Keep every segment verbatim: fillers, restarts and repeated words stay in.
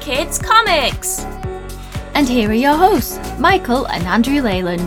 Kids Comics. And here are your hosts, Michael and Andrew Leyland.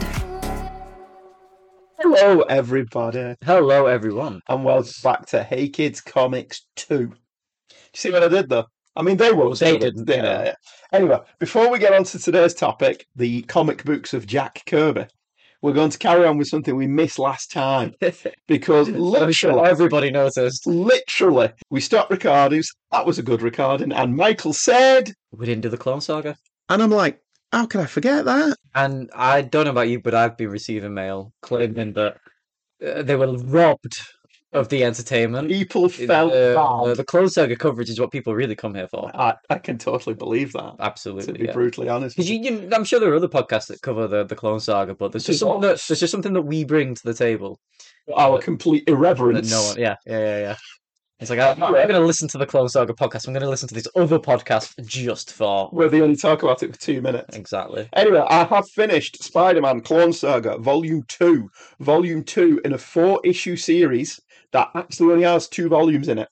Hello, everybody. Hello, everyone. And welcome back to Hey Kids Comics two. You see what I did there? I mean, they won't. They see it. didn't, Yeah, you know. yeah. Anyway, before we get on to today's topic, the comic books of Jack Kirby, we're going to carry on with something we missed last time. Because I'm sure literally, everybody noticed. literally, we stopped recording. That was a good recording. And Michael said, We didn't do the Clone Saga. and I'm like, how can I forget that? And I don't know about you, but I've been receiving mail claiming that uh, they were robbed of the entertainment. People felt Uh, bad. uh, the Clone Saga coverage is what people really come here for. I, I can totally believe that, to Absolutely, be yeah. brutally honest. Because you, you, I'm sure there are other podcasts that cover the, the Clone Saga, but there's just, There's something that, there's just something that we bring to the table Our complete that irreverence. no one. Yeah, yeah, yeah, yeah. It's like, I'm not going to listen to the Clone Saga podcast. I'm going to listen to this other podcast just for. Where they only talk about it for two minutes. Exactly. Anyway, I have finished Spider-Man Clone Saga Volume two. Volume two in a four-issue series that actually only has two volumes in it.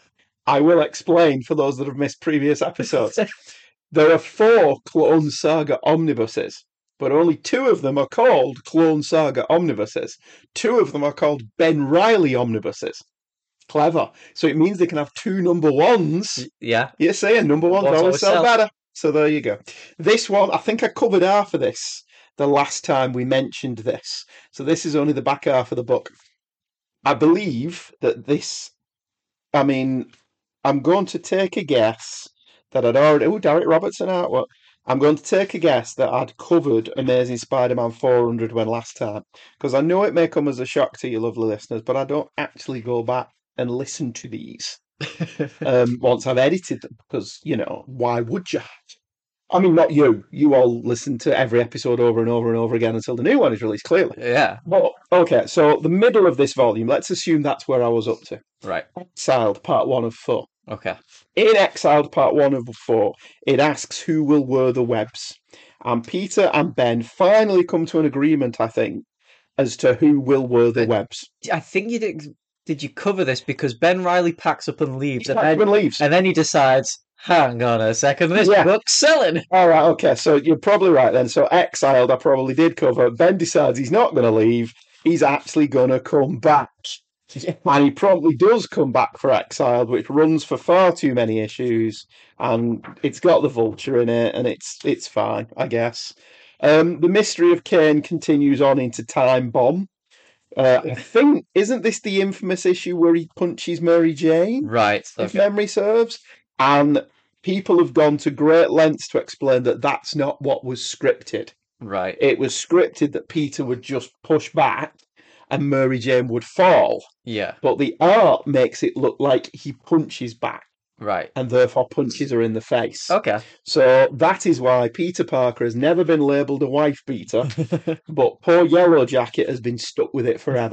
I will explain for those that have missed previous episodes. There are four Clone Saga omnibuses, but only two of them are called Clone Saga omnibuses. Two of them are called Ben Reilly omnibuses. Clever. So it means they can have two number ones. Yeah. You're saying number ones Ones always always sell sell. better. So there you go. This one, I think I covered half of this the last time we mentioned this. So this is only the back half of the book. I believe that this, I mean, I'm going to take a guess that I'd already, oh, Derek Robertson artwork. I'm going to take a guess that I'd covered Amazing Spider-Man four hundred when last time. Because I know it may come as a shock to you lovely listeners, but I don't actually go back and listen to these um, once I've edited them, because, you know, why would you? I mean, not you. You all listen to every episode over and over and over again until the new one is released, clearly. Yeah. But, okay, so the middle of this volume, let's assume that's where I was up to. Right. Exiled, part one of four. Okay. In Exiled, part one of four, it asks who will wear the webs. And Peter and Ben finally come to an agreement, I think, as to who will wear the webs. I think you did. Did you cover this because Ben Reilly packs up and leaves, He and packs up then, and leaves. and then he decides, "Hang on a second, this Yeah. book's selling." All right, okay, so you're probably right then. So Exiled, I probably did cover. Ben decides he's not going to leave. He's actually going to come back. And he probably does come back for Exiled, which runs for far too many issues. And it's got the Vulture in it, and it's it's fine, I guess. Um, the Mystery of Kane continues on into Time Bomb. Uh, I think, isn't this the infamous issue where he punches Mary Jane? Right. If Okay. memory serves. And people have gone to great lengths to explain that that's not what was scripted. Right. It was scripted that Peter would just push back and Mary Jane would fall. Yeah. But the art makes it look like he punches back Right. and therefore punches her in the face. Okay. So that is why Peter Parker has never been labelled a wife beater, but poor Yellow Jacket has been stuck with it forever.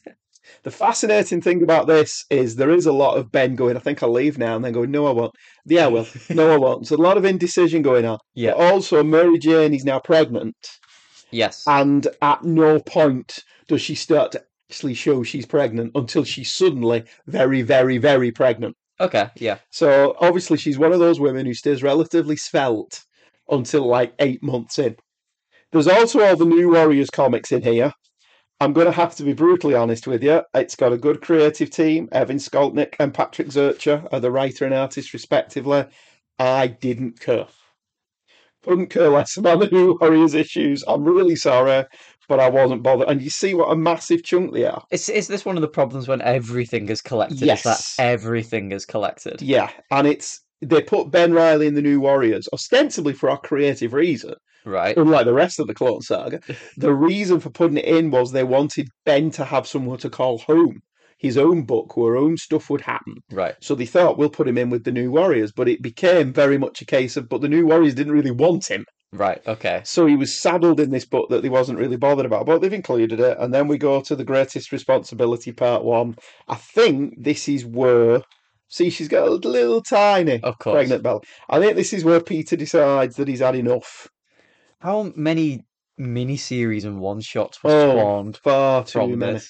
The fascinating thing about this is there is a lot of Ben going, I think I'll leave now, and then going, no, I won't. Yeah, I will. No, I won't. So a lot of indecision going on. Yeah. But also, Mary Jane is now pregnant, Yes. and at no point does she start to actually show she's pregnant until she's suddenly very, very, very pregnant. Okay. Yeah. So obviously, she's one of those women who stays relatively svelte until like eight months in. There's also all the New Warriors comics in here. I'm going to have to be brutally honest with you. It's got a good creative team. Evan Skolnick and Patrick Zercher are the writer and artist, respectively. I didn't care. Couldn't care less about the New Warriors issues. I'm really sorry, but I wasn't bothered. And you see what a massive chunk they are. Is is this one of the problems when everything is collected? Yes. Is that everything is collected? Yeah, and it's they put Ben Reilly in the New Warriors ostensibly for a creative reason. Right. Unlike the rest of the Clone Saga, the reason for putting it in was they wanted Ben to have somewhere to call home, his own book where own stuff would happen. Right. So they thought, we'll put him in with the New Warriors, but it became very much a case of, but the New Warriors didn't really want him. Right. Okay. So he was saddled in this book that he wasn't really bothered about, but they've included it. And then we go to the Greatest Responsibility Part One. I think this is where, see, she's got a little tiny Of course. pregnant belly. I think this is where Peter decides that he's had enough. How many miniseries and one shots was Oh, spawned far too from many. this?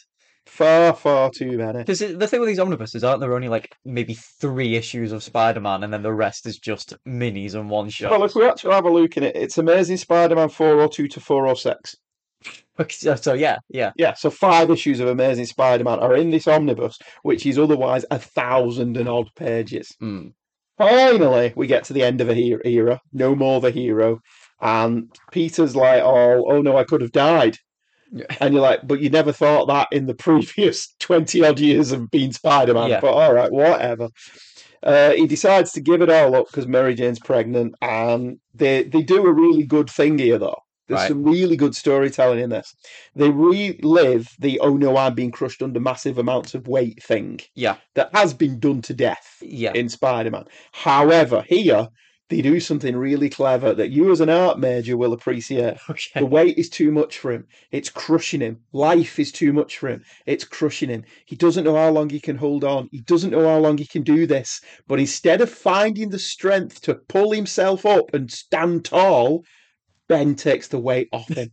Far, far too many. Because the thing with these omnibuses, aren't there only like maybe three issues of Spider-Man, and then the rest is just minis and one shot? Well, if we actually have a look at it, it's Amazing Spider-Man four oh two to four oh six. So, so yeah, yeah. Yeah, so five issues of Amazing Spider-Man are in this omnibus, which is otherwise a thousand and odd pages. Mm. Finally, we get to the end of a he- era. No more the hero. And Peter's like, oh, oh no, I could have died. Yeah. And you're like, but you never thought that in the previous twenty odd years of being Spider-Man. Yeah. But all right, whatever. Uh, he decides to give it all up because Mary Jane's pregnant, and they they do a really good thing here, though. There's Right. some really good storytelling in this. They relive the "oh no, I'm being crushed under massive amounts of weight" thing Yeah, that has been done to death yeah. in Spider-Man. However, here they do something really clever that you as an art major will appreciate. Okay. The weight is too much for him. It's crushing him. Life is too much for him. It's crushing him. He doesn't know how long he can hold on. He doesn't know how long he can do this. But instead of finding the strength to pull himself up and stand tall, Ben takes the weight off him.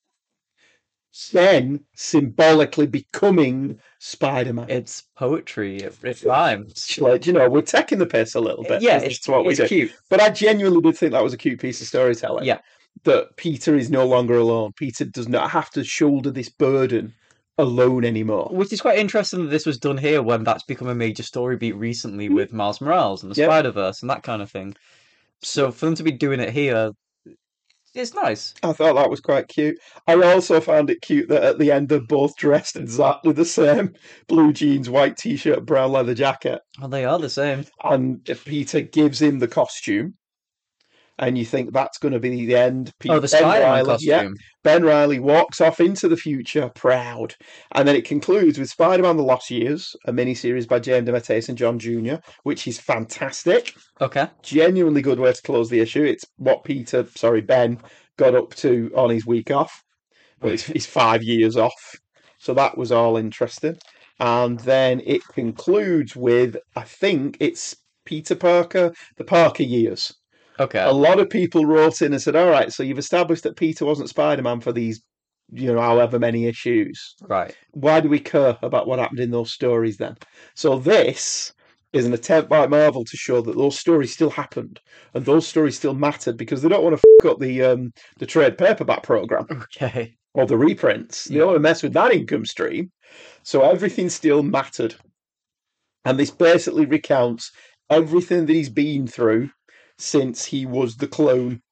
Ben symbolically becoming Spider-Man. It's poetry. It, it rhymes. Like, you know, we're taking the piss a little bit. Yeah, That's it's what we it's do. cute. But I genuinely did think that was a cute piece of storytelling. Yeah. That Peter is no longer alone. Peter does not have to shoulder this burden alone anymore. Which is quite interesting that this was done here when that's become a major story beat recently Mm. with Miles Morales and the Yep. Spider-Verse and that kind of thing. So for them to be doing it here, it's nice. I thought that was quite cute. I also found it cute that at the end they're both dressed exactly the same. Blue jeans, white t-shirt, brown leather jacket. Well, they are the same. And Peter gives him the costume. And you think that's going to be the end. Pe- Oh, the Ben Spider-Man Reilly- costume. Yeah, Ben Reilly walks off into the future proud. And then it concludes with Spider-Man The Lost Years, a miniseries by James DeMatteis and John Junior, which is fantastic. Okay. Genuinely good way to close the issue. It's what Peter, sorry, Ben, got up to on his week off. But it's, he's five years off. So that was all interesting. And then it concludes with, I think it's Peter Parker, the Parker years. Okay. A lot of people wrote in and said, all right, so you've established that Peter wasn't Spider-Man for these, you know, however many issues. Right. Why do we care about what happened in those stories then? So this is an attempt by Marvel to show that those stories still happened and those stories still mattered because they don't want to fuck up the um, the trade paperback program Okay. or the reprints. They Yeah. don't want to mess with that income stream. So everything still mattered. And this basically recounts everything that he's been through since he was the clone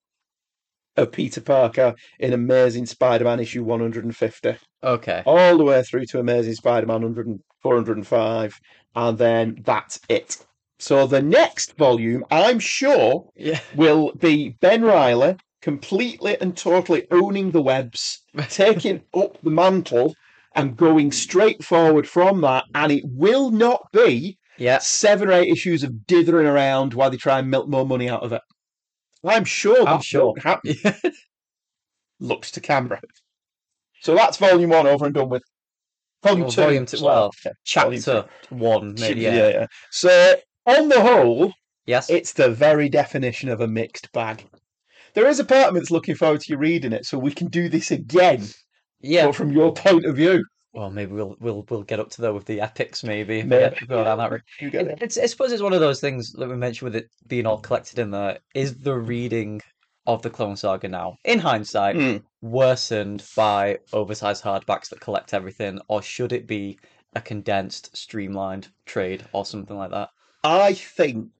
of Peter Parker in Amazing Spider-Man issue one hundred fifty. Okay. All the way through to Amazing Spider-Man one hundred, four hundred five, and then that's it. So the next volume, I'm sure, Yeah. will be Ben Reilly completely and totally owning the webs, taking up the mantle and going straight forward from that, and it will not be Yeah. seven or eight issues of dithering around while they try and milk more money out of it. I'm sure I'm that sure. won't happen. Yeah. Looks to camera. So that's volume one over and done with. Volume Well, two. volume two- as well. well, Yeah, volume Chapter one, two. maybe. yeah, Yeah. yeah. So on the whole, Yes. it's the very definition of a mixed bag. There is a part of me that's looking forward to you reading it, so we can do this again, Yeah. but from your point of view. Well, maybe we'll we'll we'll get up to there with the epics. Maybe. Maybe. Yeah, go down that route. You get it. It's, I suppose it's one of those things that we mentioned with it being all collected in there. Is the reading of the Clone Saga now, in hindsight, Mm. worsened by oversized hardbacks that collect everything, or should it be a condensed, streamlined trade or something like that? I think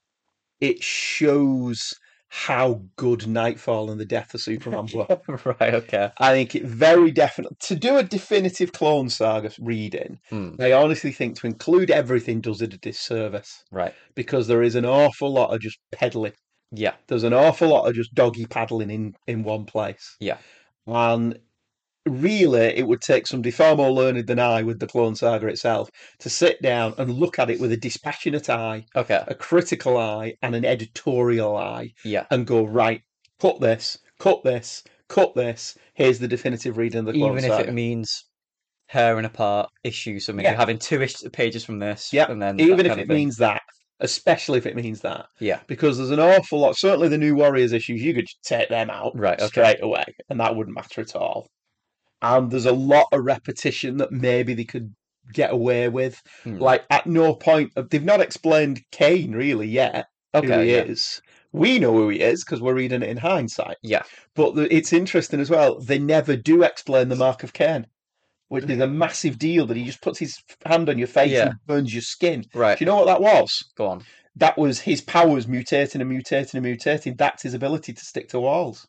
it shows how good Nightfall and the Death of Superman were. Right. Okay. I think it very definitely to do a definitive Clone Saga reading. Hmm. I honestly think to include everything does it a disservice Right. because there is an awful lot of just peddling. Yeah. There's an awful lot of just doggy paddling in in one place. Yeah. And really, it would take somebody far more learned than I with the Clone Saga itself to sit down and look at it with a dispassionate eye, Okay. a critical eye, and an editorial eye, Yeah. and go, right, cut this, cut this, cut this. Here's the definitive reading of the Clone Even if Saga. it means tearing apart issues, so maybe Yeah. having two ish- pages from this, Yeah, and then that Even if kind it of thing. means that, especially if it means that. Yeah. Because there's an awful lot, certainly the New Warriors issues, you could just take them out Right, okay. straight away, and that wouldn't matter at all. and there's a lot of repetition that maybe they could get away with. Hmm. Like at no point they've not explained Kane really yet who Okay, he yeah. is. We know who he is because we're reading it in hindsight. Yeah. But the, it's interesting as well. They never do explain the mark of Cain, which is a massive deal. That he just puts his hand on your face Yeah. and burns your skin. Right. Do you know what that was? Go on. That was his powers mutating and mutating and mutating. That's his ability to stick to walls.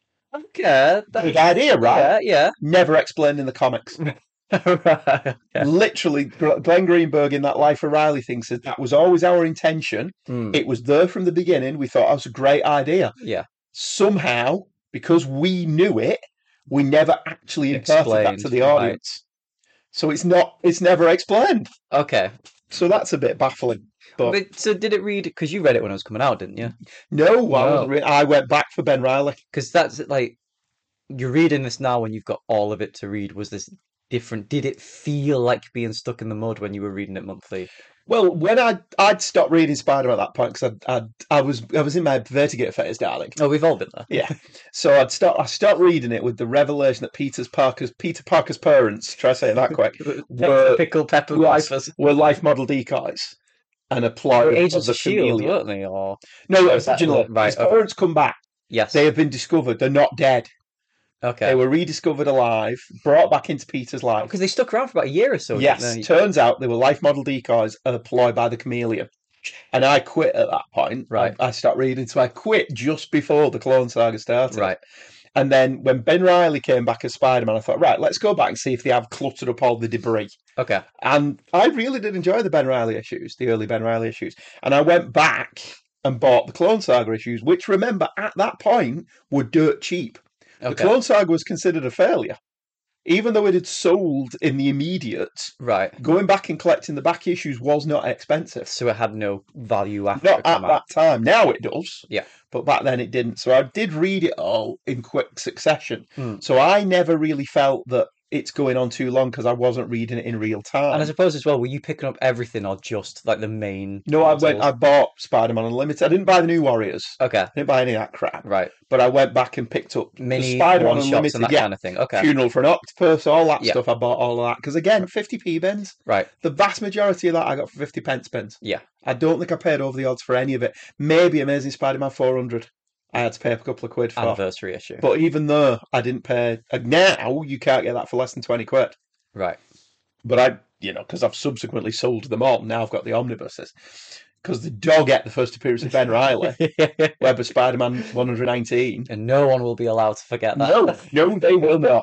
Okay. Big idea, right? Yeah, Never explained in the comics. yeah. Right. Okay. Literally, Gr- Glenn Greenberg in that Life of Riley thing says that was always our intention. Hmm. It was there from the beginning. We thought that was a great idea. Yeah. Somehow, because we knew it, we never actually imparted that to Explained, the right. audience. So it's not. It's never explained. Okay. So that's a bit baffling. But, But so did it read? Because you read it when it was coming out, didn't you? no, I, Wow. was re- I went back for Ben Riley. Because that's like you're reading this now when you've got all of it to read. Was this different? Did it feel like being stuck in the mud when you were reading it monthly? Well, when I I'd stopped reading Spider-Man at that point because I I I was I was in my Vertigo phase, darling. Oh, we've all been there. Yeah, so I'd start I stopped reading it with the revelation that Peter's Parker's Peter Parker's parents, try to say it that quick, were Pickle pepper life, wipers. were life model decoys and a ploy They were of Agents the of Shield, chameleon. weren't they? Or No, was that- originally right, his okay. parents come back. yes. They have been discovered. They're not dead. Okay. They were rediscovered alive, brought back into Peter's life. Because they stuck around for about a year or so. didn't Yes, they? turns out they were life model decoys employed by the chameleon. And I quit at that point. Right. I, I stopped reading, so I quit just before the Clone Saga started. Right. And then when Ben Riley came back as Spider-Man, I thought, right, let's go back and see if they have cluttered up all the debris. Okay. And I really did enjoy the Ben Riley issues, the early Ben Riley issues. And I went back and bought the Clone Saga issues, which, remember, at that point were dirt cheap. The Okay. Clone Saga was considered a failure. Even though it had sold in the immediate, Right. going back and collecting the back issues was not expensive. So it had no value after Not it at came out. that time. Now it does. Yeah. But back then it didn't. So I did read it all in quick succession. Hmm. So I never really felt that it's going on too long because I wasn't reading it in real time. And I suppose as well, were you picking up everything or just like the main? no, I went. titles? I bought Spider-Man Unlimited. I didn't buy the New Warriors. Okay. I didn't buy any of that crap. Right. But I went back and picked up the Mini Spider-Man one shots Unlimited. and that Yeah, kind of thing. Okay. Funeral for an Octopus, all that Yeah. stuff. I bought all of that because again, fifty p bins. Right. The vast majority of that I got for fifty pence bins. Yeah. I don't think I paid over the odds for any of it. Maybe Amazing Spider-Man four hundred. I had to pay a couple of quid for. Anniversary issue. But even though I didn't pay, uh, now you can't get that for less than twenty quid. Right. But I, you know, because I've subsequently sold them all. Now I've got the omnibuses. Because the dog ate the first appearance of Ben Riley, Web of Spider-Man one hundred nineteen. And no one will be allowed to forget that. No, no, they will not.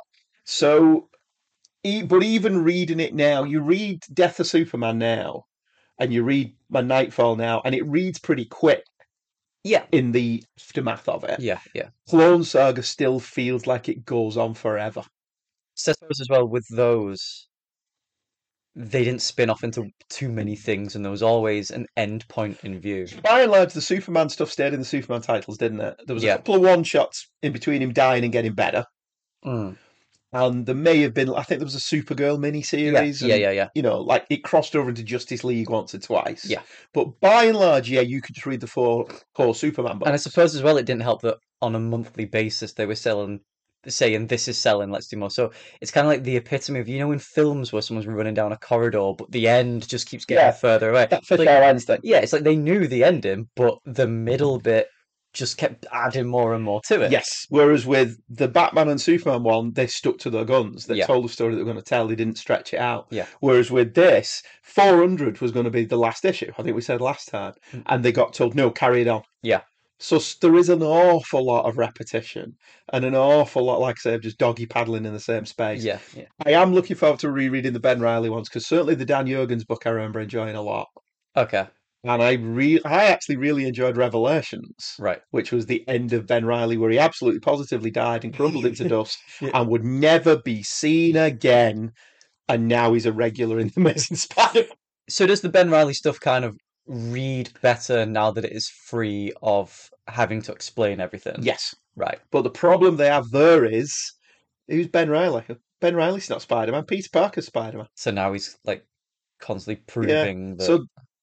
So, e- but even reading it now, you read Death of Superman now, and you read My Nightfall now, and it reads pretty quick Yeah. in the aftermath of it. Yeah. Yeah. Clone Saga still feels like it goes on forever. So I suppose as well with those, they didn't spin off into too many things, and there was always an end point in view. By and large, the Superman stuff stayed in the Superman titles, didn't it? There was a Yeah. couple of one shots in between him dying and getting better, Mm. and there may have been. I think there was a Supergirl mini Yeah. series. Yeah. Yeah. Yeah. You know, like it crossed over into Justice League once or twice. Yeah. But by and large, yeah, you could just read the four core Superman books. And I suppose as well, it didn't help that on a monthly basis they were selling, saying this is selling, let's do more. So it's kind of like the epitome of, you know, in films where someone's running down a corridor, but the end just keeps getting Yeah. further away. That for Like, sure ends thing. yeah, it's like they knew the ending, but the middle bit just kept adding more and more to it. Yes. Whereas with the Batman and Superman one, they stuck to their guns. They Yeah. told the story that they were going to tell. They didn't stretch it out. Yeah. Whereas with this, four hundred was going to be the last issue. I think we said last time, Mm. and they got told no, carry it on. Yeah. So s- there is an awful lot of repetition and an awful lot, like I say, of just doggy paddling in the same space. Yeah. Yeah. I am looking forward to rereading the Ben Riley ones because certainly the Dan Jurgens book I remember enjoying a lot. Okay. And I re- I actually really enjoyed Revelations, Right. which was the end of Ben Riley, where he absolutely positively died and crumbled into dust Yeah. and would never be seen again. And now he's a regular in the Amazing Spider. So does the Ben Riley stuff kind of read better now that it is free of having to explain everything? Yes, Right. but the problem they have there is who's Ben Riley? Ben Riley's not Spider Man. Peter Parker's Spider Man. So now he's like constantly proving that. So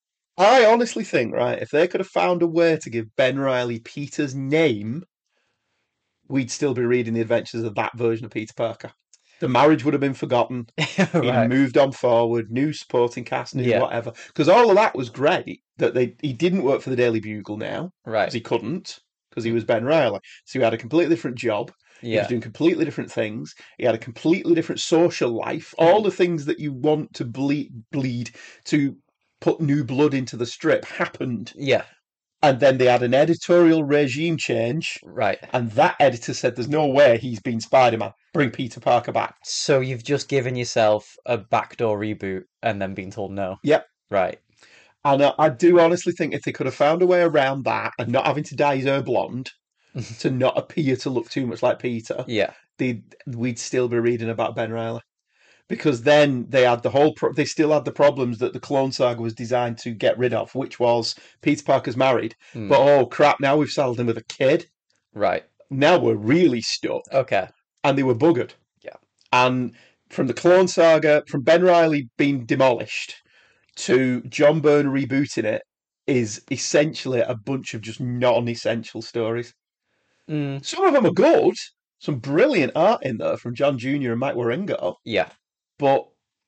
I honestly think, right, if they could have found a way to give Ben Riley Peter's name, we'd still be reading the adventures of that version of Peter Parker. The marriage would have been forgotten. He'd Right. moved on forward, new supporting cast, new Yeah. whatever. Because all of that was great. That they he didn't work for the Daily Bugle now because Right. he couldn't because he was Ben Riley. So he had a completely different job. He was Yeah. doing completely different things. He had a completely different social life. All the things that you want to bleed, bleed to put new blood into the strip happened. Yeah. And then they had an editorial regime change. Right. And that editor said, there's no way he's been Spider-Man. Bring Peter Parker back. So you've just given yourself a backdoor reboot and then been told no. Yep. Right. And I, I do honestly think if they could have found a way around that and not having to dye his hair blonde to not appear to look too much like Peter, Yeah. they we'd still be reading about Ben Riley. Because then they had the whole, pro- they still had the problems that the Clone Saga was designed to get rid of, which was Peter Parker's married, Hmm. but oh crap, now we've saddled him with a kid. Right. Now we're really stuck. Okay. And they were buggered. Yeah. And from the Clone Saga, from Ben Riley being demolished to John Byrne rebooting it, is essentially a bunch of just non-essential stories. Mm. Some of them are good. Some brilliant art in there from John Junior and Mike Wieringo. Yeah. But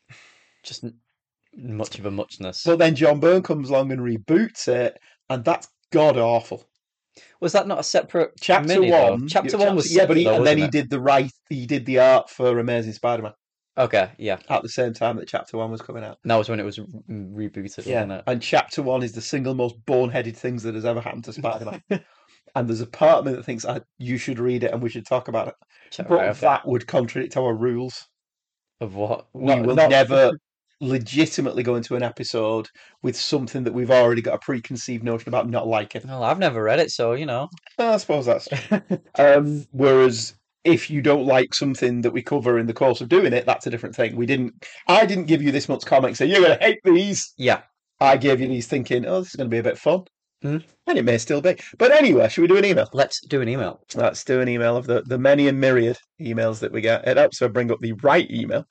Just n- much of a muchness. but then John Byrne comes along and reboots it, and that's god awful. Was that not a separate Chapter mini, though? one, Chapter yeah, one was yeah, but he, separate, though, and then he wasn't it? did the right, he did the art for Amazing Spider-Man Okay. Yeah. at the same time that Chapter one was coming out. That was when it was re- rebooted, wasn't it? And Chapter one is the single most boneheaded things that has ever happened to Spider-Man. And there's a part of me that thinks I, you should read it and we should talk about it. Check But right, okay. that would contradict our rules. Of what? We Not- will not- never legitimately go into an episode with something that we've already got a preconceived notion about not liking. Well, I've never read it, so you know. I suppose that's true. Um, whereas if you don't like something that we cover in the course of doing it, that's a different thing. We didn't. I didn't give you this month's comic saying you're going to hate these. Yeah. I gave you these thinking, oh, this is going to be a bit fun, Hmm. and it may still be. But anyway, should we do an email? Let's do an email. Let's do an email of the, the many and myriad emails that we get. It helps to bring up the right email.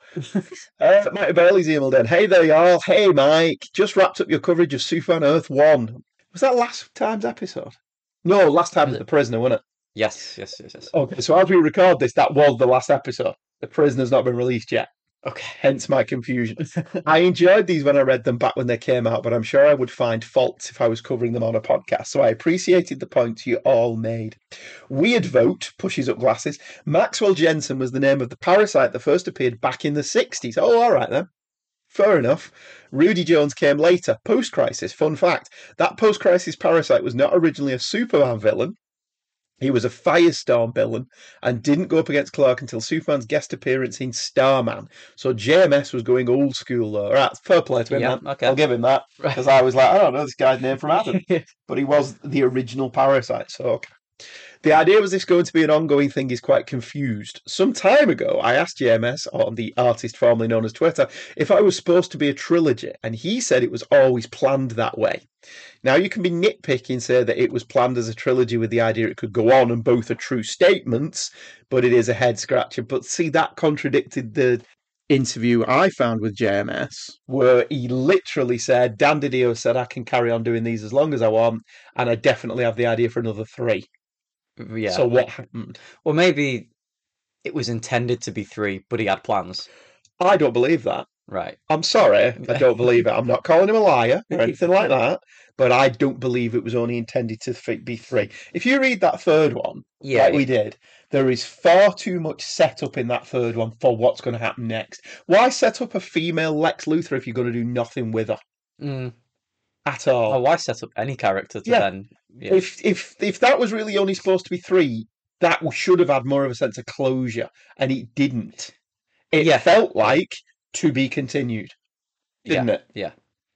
uh, Mike Bailey's emailed in. Hey there, y'all. Hey, Mike. Just wrapped up your coverage of Superman Earth one. Was that last time's episode? No, last time was The Prisoner, wasn't it? Yes, yes, yes, yes. Okay, so as we record this, that was the last episode. The Prisoner's not been released yet. Okay. Hence my confusion. I enjoyed these when I read them back when they came out, but I'm sure I would find faults if I was covering them on a podcast, so I appreciated the points you all made. Weird Vote pushes up glasses. Maxwell Jensen was the name of the parasite that first appeared back in the sixties. Oh, all right then. Fair enough. Rudy Jones came later, post-crisis. Fun fact, that post-crisis parasite was not originally a Superman villain. He was a Firestorm villain and didn't go up against Clark until Superman's guest appearance in Starman. So J M S was going old school though. Right, fair play to him. Yeah, man. okay. I'll give him that. Because I was like, I don't know this guy's name from Adam. But he was the original parasite, so okay. The idea was this going to be an ongoing thing is quite confused. Some time ago, I asked J M S, on the artist formerly known as Twitter, if I was supposed to be a trilogy, and he said it was always planned that way. Now, you can be nitpicky and say that it was planned as a trilogy with the idea it could go on and both are true statements, but it is a head scratcher. But see, that contradicted the interview I found with J M S, where he literally said, Dan DiDio said, I can carry on doing these as long as I want, and I definitely have the idea for another three. Yeah. So what happened? Well, maybe it was intended to be three, but he had plans. I don't believe that. Right. I'm sorry, I don't believe it. I'm not calling him a liar or anything like that, but I don't believe it was only intended to th- be three. If you read that third one, Yeah. like we did, there is far too much setup in that third one for what's going to happen next. Why set up a female Lex Luthor if you're going to do nothing with her Mm. at all? Oh, why set up any character to Yeah. then? Yeah. If if if that was really only supposed to be three, that should have had more of a sense of closure, and it didn't. It Yeah. felt like to be continued, didn't yeah. it? Yeah.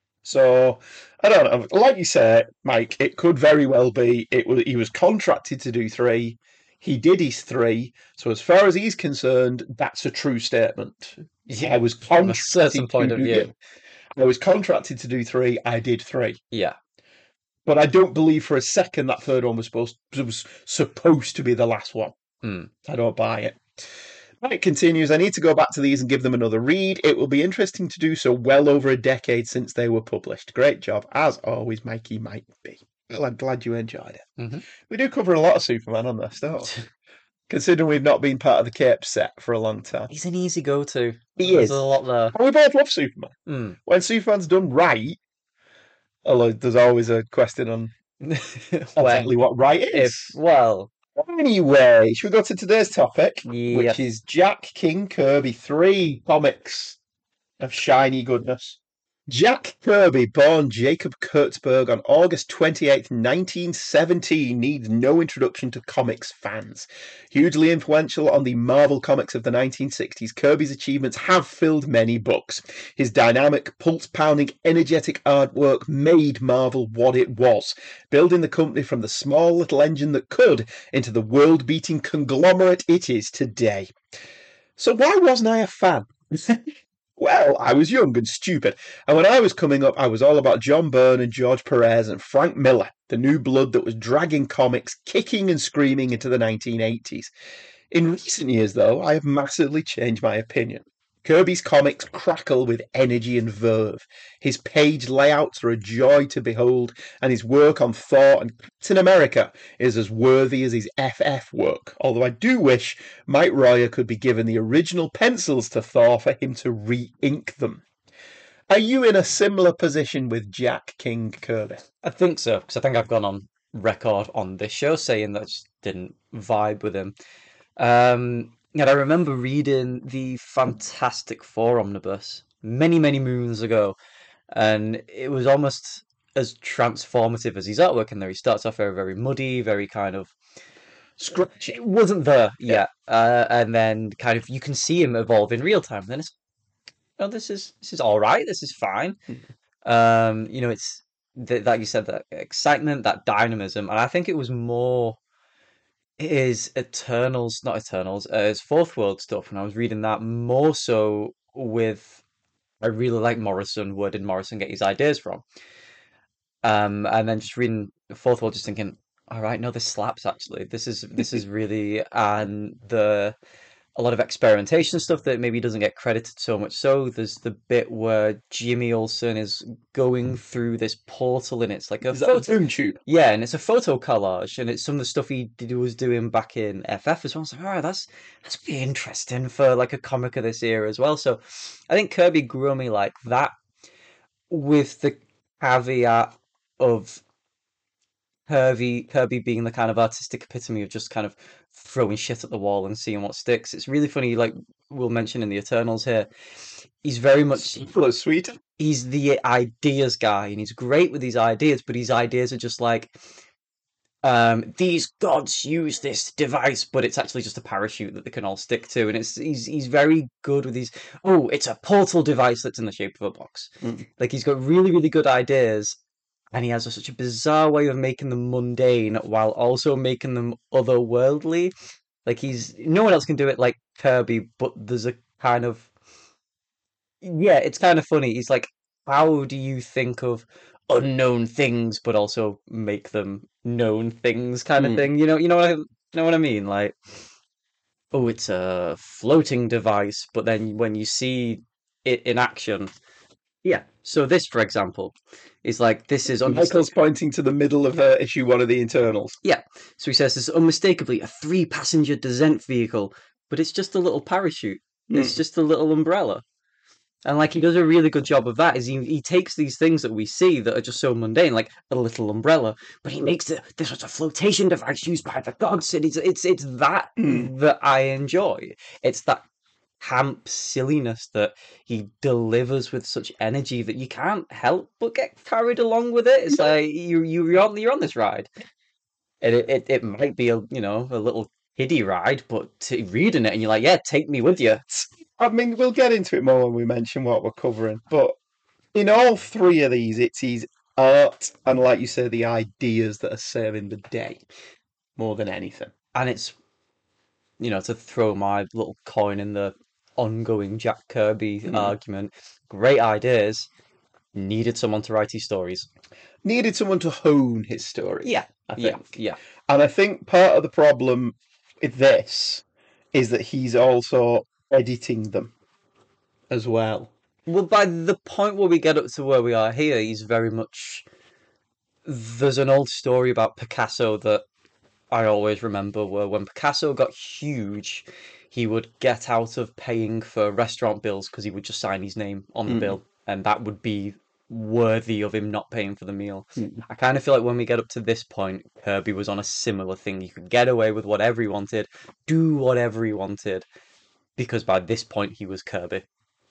So I don't know. Like you say, Mike, it could very well be it was he was contracted to do three. He did his three. So as far as he's concerned, that's a true statement. Yeah. I was From a certain contracted point to of do- view. I was contracted to do three. I did three. Yeah. But I don't believe for a second that third one was supposed was supposed to be the last one. Hmm. I don't buy it. And it continues, I need to go back to these and give them another read. It will be interesting to do so well over a decade since they were published. Great job. As always, Mikey might be. Well, I'm glad you enjoyed it. Mhm. We do cover a lot of Superman on this, don't we? considering we've not been part of the Cape set for a long time. He's an easy go-to. He There's is. a lot there. And we both love Superman. Mm. When Superman's done right, although there's always a question on exactly When, what right is. if, well, Anyway, should we go to today's topic, yeah. which is Jack King Kirby, three comics of shiny goodness. Jack Kirby, born Jacob Kurtzberg on August twenty-eighth, nineteen seventeen, needs no introduction to comics fans. Hugely influential on the Marvel comics of the nineteen sixties, Kirby's achievements have filled many books. His dynamic, pulse-pounding, energetic artwork made Marvel what it was, building the company from the small little engine that could into the world-beating conglomerate it is today. So why wasn't I a fan? Well, I was young and stupid, and when I was coming up, I was all about John Byrne and George Perez and Frank Miller, the new blood that was dragging comics kicking and screaming into the nineteen eighties. In recent years, though, I have massively changed my opinion. Kirby's comics crackle with energy and verve. His page layouts are a joy to behold, and his work on Thor and Captain America is as worthy as his F F work, although I do wish Mike Royer could be given the original pencils to Thor for him to re-ink them. Are you in a similar position with Jack King Kirby? I think so, because I think I've gone on record on this show saying that I just didn't vibe with him. Um, and I remember reading the Fantastic Four omnibus many, many moons ago, and it was almost as transformative as his artwork in there. He starts off very, very muddy, very kind of Scratchy. it wasn't there yet, uh, and then kind of you can see him evolve in real time. Then it's, oh, this is this is all right. This is fine. Um, you know, it's th like you said, that excitement, that dynamism, and I think it was more his Eternals, not Eternals, uh, his Fourth World stuff. And I was reading that more so with, I really like Morrison. Where did Morrison get his ideas from? Um, and then just reading Fourth World, just thinking, all right, no, this slaps actually. This is this is really, and the a lot of experimentation stuff that maybe doesn't get credited so much. So there's the bit where Jimmy Olsen is going through this portal, and it's like a Is that the photo. Boom Tube? Yeah, and it's a photo collage, and it's some of the stuff he did, was doing back in F F as well. I was like, all right, that's that's really interesting for like a comic of this era as well. So I think Kirby grew on me like that, with the caveat of Kirby Kirby being the kind of artistic epitome of just kind of throwing shit at the wall and seeing what sticks. It's really funny, like we'll mention in the Eternals here. He's very much Full of sweet. he's the ideas guy, and he's great with these ideas, but his ideas are just like, um, these gods use this device, but it's actually just a parachute that they can all stick to, and it's he's he's very good with these. Oh, it's a portal device that's in the shape of a box. Mm. Like he's got really really good ideas, and he has a, such a bizarre way of making them mundane while also making them otherworldly. Like he's no one else can do it like Kirby, but there's a kind of yeah, it's kind of funny. He's like, how do you think of unknown things, but also make them known things, kind of Mm. thing? You know, you know what I, you know what I mean? Like, oh, it's a floating device, but then when you see it in action, yeah. So this, for example, is like this is unmistak- Michael's pointing to the middle of uh, issue one of the Internals. yeah. So he says this is unmistakably a three-passenger descent vehicle, but it's just a little parachute. It's Mm. just a little umbrella. And like he does a really good job of that. Is he he takes these things that we see that are just so mundane, like a little umbrella, but he makes it this was a flotation device used by the gods. And it's it's it's that Mm. that I enjoy. It's that camp silliness that he delivers with such energy that you can't help but get carried along with it. It's like you you you're on you're on this ride, and it it, it might be a you know a little kiddie ride, but to reading it and you're like, yeah, take me with you. I mean, we'll get into it more when we mention what we're covering, but in all three of these, it's his art and, like you say, the ideas that are saving the day more than anything. And it's you know to throw my little coin in the ongoing Jack Kirby Mm. argument. Great ideas, needed someone to write his stories. Needed someone to hone his story. Yeah, I yeah, think. yeah. And I think part of the problem with this is that he's also editing them as well. Well, by the point where we get up to where we are here, he's very much. There's an old story about Picasso that I always remember were when Picasso got huge, he would get out of paying for restaurant bills because he would just sign his name on the Mm, bill, and that would be worthy of him not paying for the meal. mm. I kind of feel like when we get up to this point, Kirby was on a similar thing. He could get away with whatever he wanted, do whatever he wanted, because by this point he was Kirby.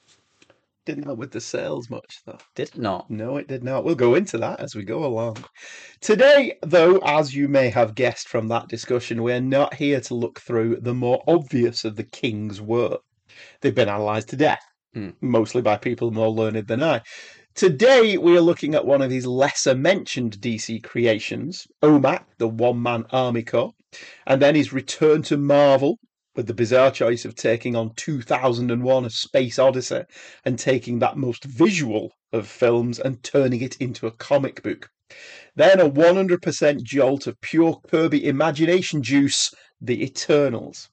Didn't help with the sales much, though. Did it not? No, it did not. We'll go into that as we go along. Today, though, as you may have guessed from that discussion, we're not here to look through the more obvious of the King's work. They've been analysed to death, Hmm. mostly by people more learned than I. Today, we are looking at one of his lesser mentioned D C creations, O M A C, the One Man Army Corps, and then his return to Marvel with the bizarre choice of taking on two thousand one A Space Odyssey and taking that most visual of films and turning it into a comic book. Then a one hundred percent jolt of pure Kirby imagination juice, The Eternals.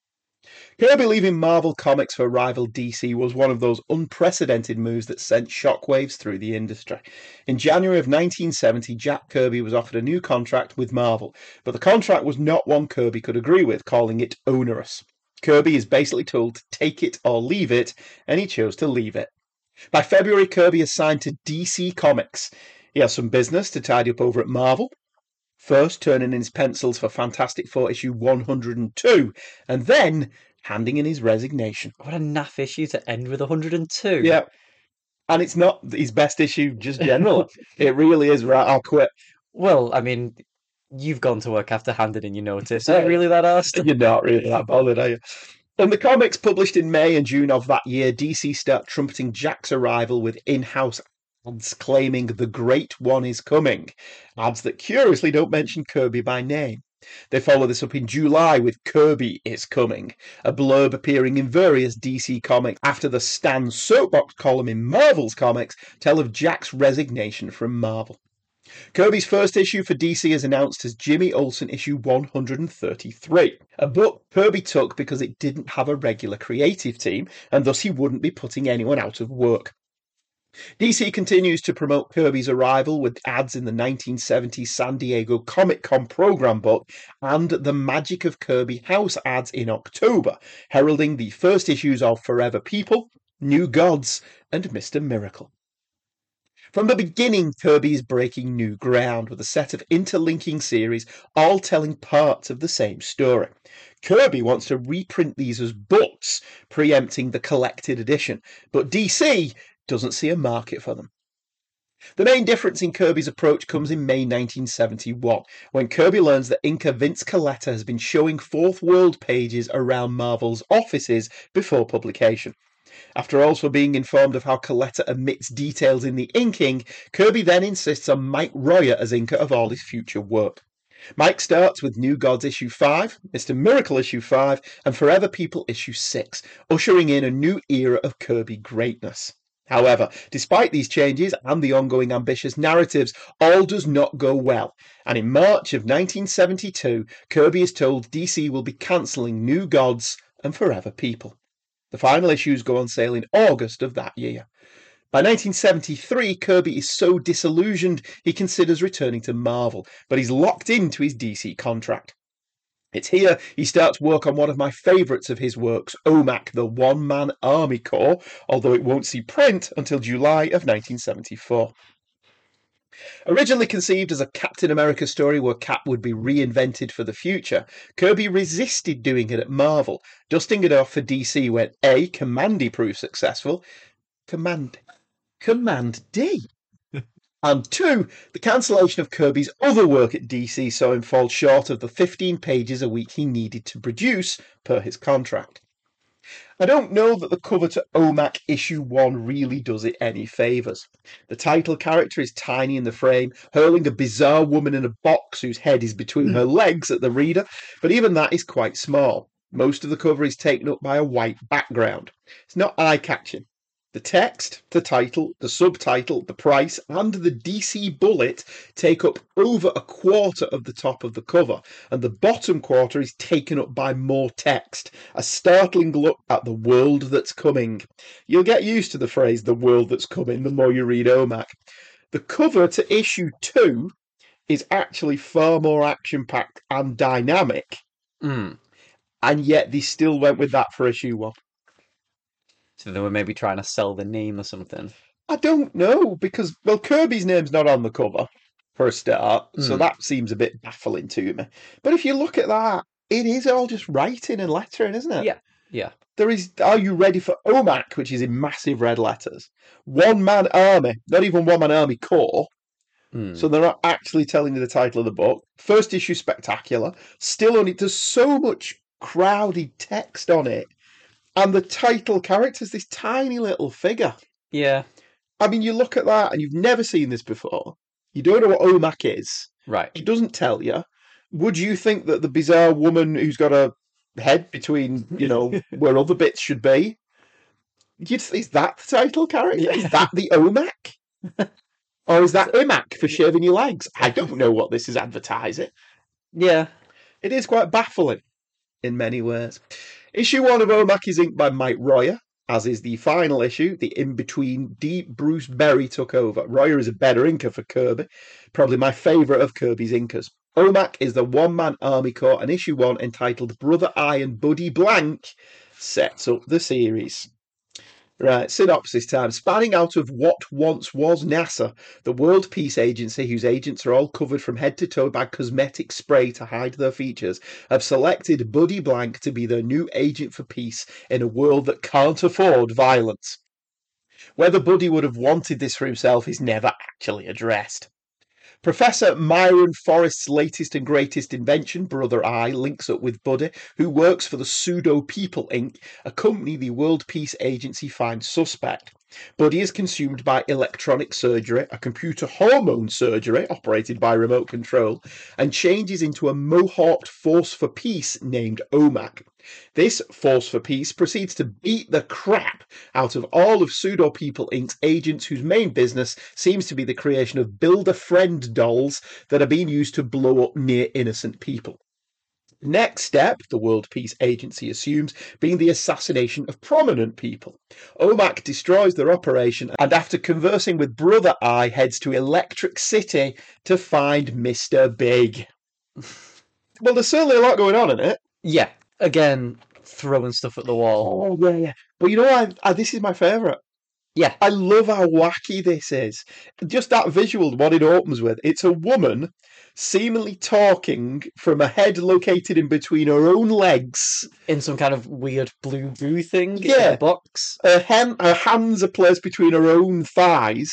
Kirby leaving Marvel Comics for rival D C was one of those unprecedented moves that sent shockwaves through the industry. In January of nineteen seventy, Jack Kirby was offered a new contract with Marvel, but the contract was not one Kirby could agree with, calling it onerous. Kirby is basically told to take it or leave it, and he chose to leave it. By February, Kirby is signed to D C Comics. He has some business to tidy up over at Marvel, first turning in his pencils for Fantastic Four issue one hundred two, and then handing in his resignation. What a naff issue to end with one hundred two. Yeah, and it's not his best issue just generally. It really is, right, I'll quit. Well, I mean, you've gone to work after handing in your notice. Is it really that arsed? You're not really that bothered, are you? In the comics published in May and June of that year, D C start trumpeting Jack's arrival with in-house ads claiming the Great One is coming. Ads that curiously don't mention Kirby by name. They follow this up in July with Kirby is Coming, a blurb appearing in various D C comics after the Stan Soapbox column in Marvel's comics tell of Jack's resignation from Marvel. Kirby's first issue for D C is announced as Jimmy Olsen issue one hundred thirty-three, a book Kirby took because it didn't have a regular creative team and thus he wouldn't be putting anyone out of work. D C continues to promote Kirby's arrival with ads in the nineteen seventy San Diego Comic-Con program book and the Magic of Kirby house ads in October, heralding the first issues of Forever People, New Gods, and Mister Miracle. From the beginning, Kirby is breaking new ground with a set of interlinking series all telling parts of the same story. Kirby wants to reprint these as books, preempting the collected edition, but D C doesn't see a market for them. The main difference in Kirby's approach comes in May nineteen seventy-one, when Kirby learns that inker Vince Colletta has been showing Fourth World pages around Marvel's offices before publication. After also being informed of how Colletta omits details in the inking, Kirby then insists on Mike Royer as inker of all his future work. Mike starts with New Gods issue five, Mister Miracle issue five, and Forever People issue six, ushering in a new era of Kirby greatness. However, despite these changes and the ongoing ambitious narratives, all does not go well, and in March of nineteen seventy-two, Kirby is told D C will be cancelling New Gods and Forever People. The final issues go on sale in August of that year. By nineteen seventy-three, Kirby is so disillusioned he considers returning to Marvel, but he's locked into his D C contract. It's here he starts work on one of my favourites of his works, O M A C, the One Man Army Corps, although it won't see print until July of nineteen seventy-four. Originally conceived as a Captain America story where Cap would be reinvented for the future, Kirby resisted doing it at Marvel, dusting it off for D C when A. Commandy proved successful, Command, Command D, and two, the cancellation of Kirby's other work at D C saw him fall short of the fifteen pages a week he needed to produce per his contract. I don't know that the cover to O M A C issue one really does it any favours. The title character is tiny in the frame, hurling a bizarre woman in a box whose head is between her legs at the reader, but even that is quite small. Most of the cover is taken up by a white background. It's not eye-catching. The text, the title, the subtitle, the price, and the D C bullet take up over a quarter of the top of the cover, and the bottom quarter is taken up by more text, a startling look at the world that's coming. You'll get used to the phrase, the world that's coming, the more you read O M A C. The cover to issue two is actually far more action-packed and dynamic, Mm. and yet they still went with that for issue one. So they were maybe trying to sell the name or something. I don't know, because, well, Kirby's name's not on the cover, for a start, so Mm. that seems a bit baffling to me. But if you look at that, it is all just writing and lettering, isn't it? Yeah, yeah. There is, are you ready for O M A C, which is in massive red letters? One Man Army, not even One Man Army Corps. Mm. So they're not actually telling you the title of the book. First issue spectacular. Still on it. There's so much crowded text on it. And the title character's this tiny little figure. Yeah, I mean, you look at that and you've never seen this before. You don't know what O M A C is. right. It doesn't tell you. Would you think that the bizarre woman who's got a head between, you know, where other bits should be? You'd, is that the title character? Yeah. Is that the O M A C? Or is that I M A C for shaving your legs? I don't know what this is advertising. Yeah. It is quite baffling in many ways. Issue one of O M A C is inked by Mike Royer, as is the final issue. The in-between D. Bruce Berry took over. Royer is a better inker for Kirby, probably my favourite of Kirby's inkers. O M A C is the one-man army corps, and issue one, entitled Brother Eye and Buddy Blank, sets up the series. Right, synopsis time. Spanning out of what once was NASA, the World Peace Agency, whose agents are all covered from head to toe by cosmetic spray to hide their features, have selected Buddy Blank to be their new agent for peace in a world that can't afford violence. Whether Buddy would have wanted this for himself is never actually addressed. Professor Myron Forrest's latest and greatest invention, Brother Eye, links up with Buddy, who works for the Pseudo People Incorporated, a company the World Peace Agency finds suspect. Buddy is consumed by electronic surgery, a computer hormone surgery operated by remote control, and changes into a mohawked force for peace named O M A C. This force for peace proceeds to beat the crap out of all of Pseudo People Incorporated's agents, whose main business seems to be the creation of Build-A-Friend dolls that are being used to blow up near innocent people. Next step, the World Peace Agency assumes, being the assassination of prominent people. O M A C destroys their operation, and after conversing with Brother Eye, heads to Electric City to find Mister Big. Well, there's certainly a lot going on in it. Yeah. Again, throwing stuff at the wall. Oh, yeah, yeah. But you know, I, I this is my favourite. Yeah. I love how wacky this is. Just that visual, what it opens with. It's a woman seemingly talking from a head located in between her own legs. In some kind of weird blue goo thing. In Yeah. a box. Her, hem, her hands are placed between her own thighs.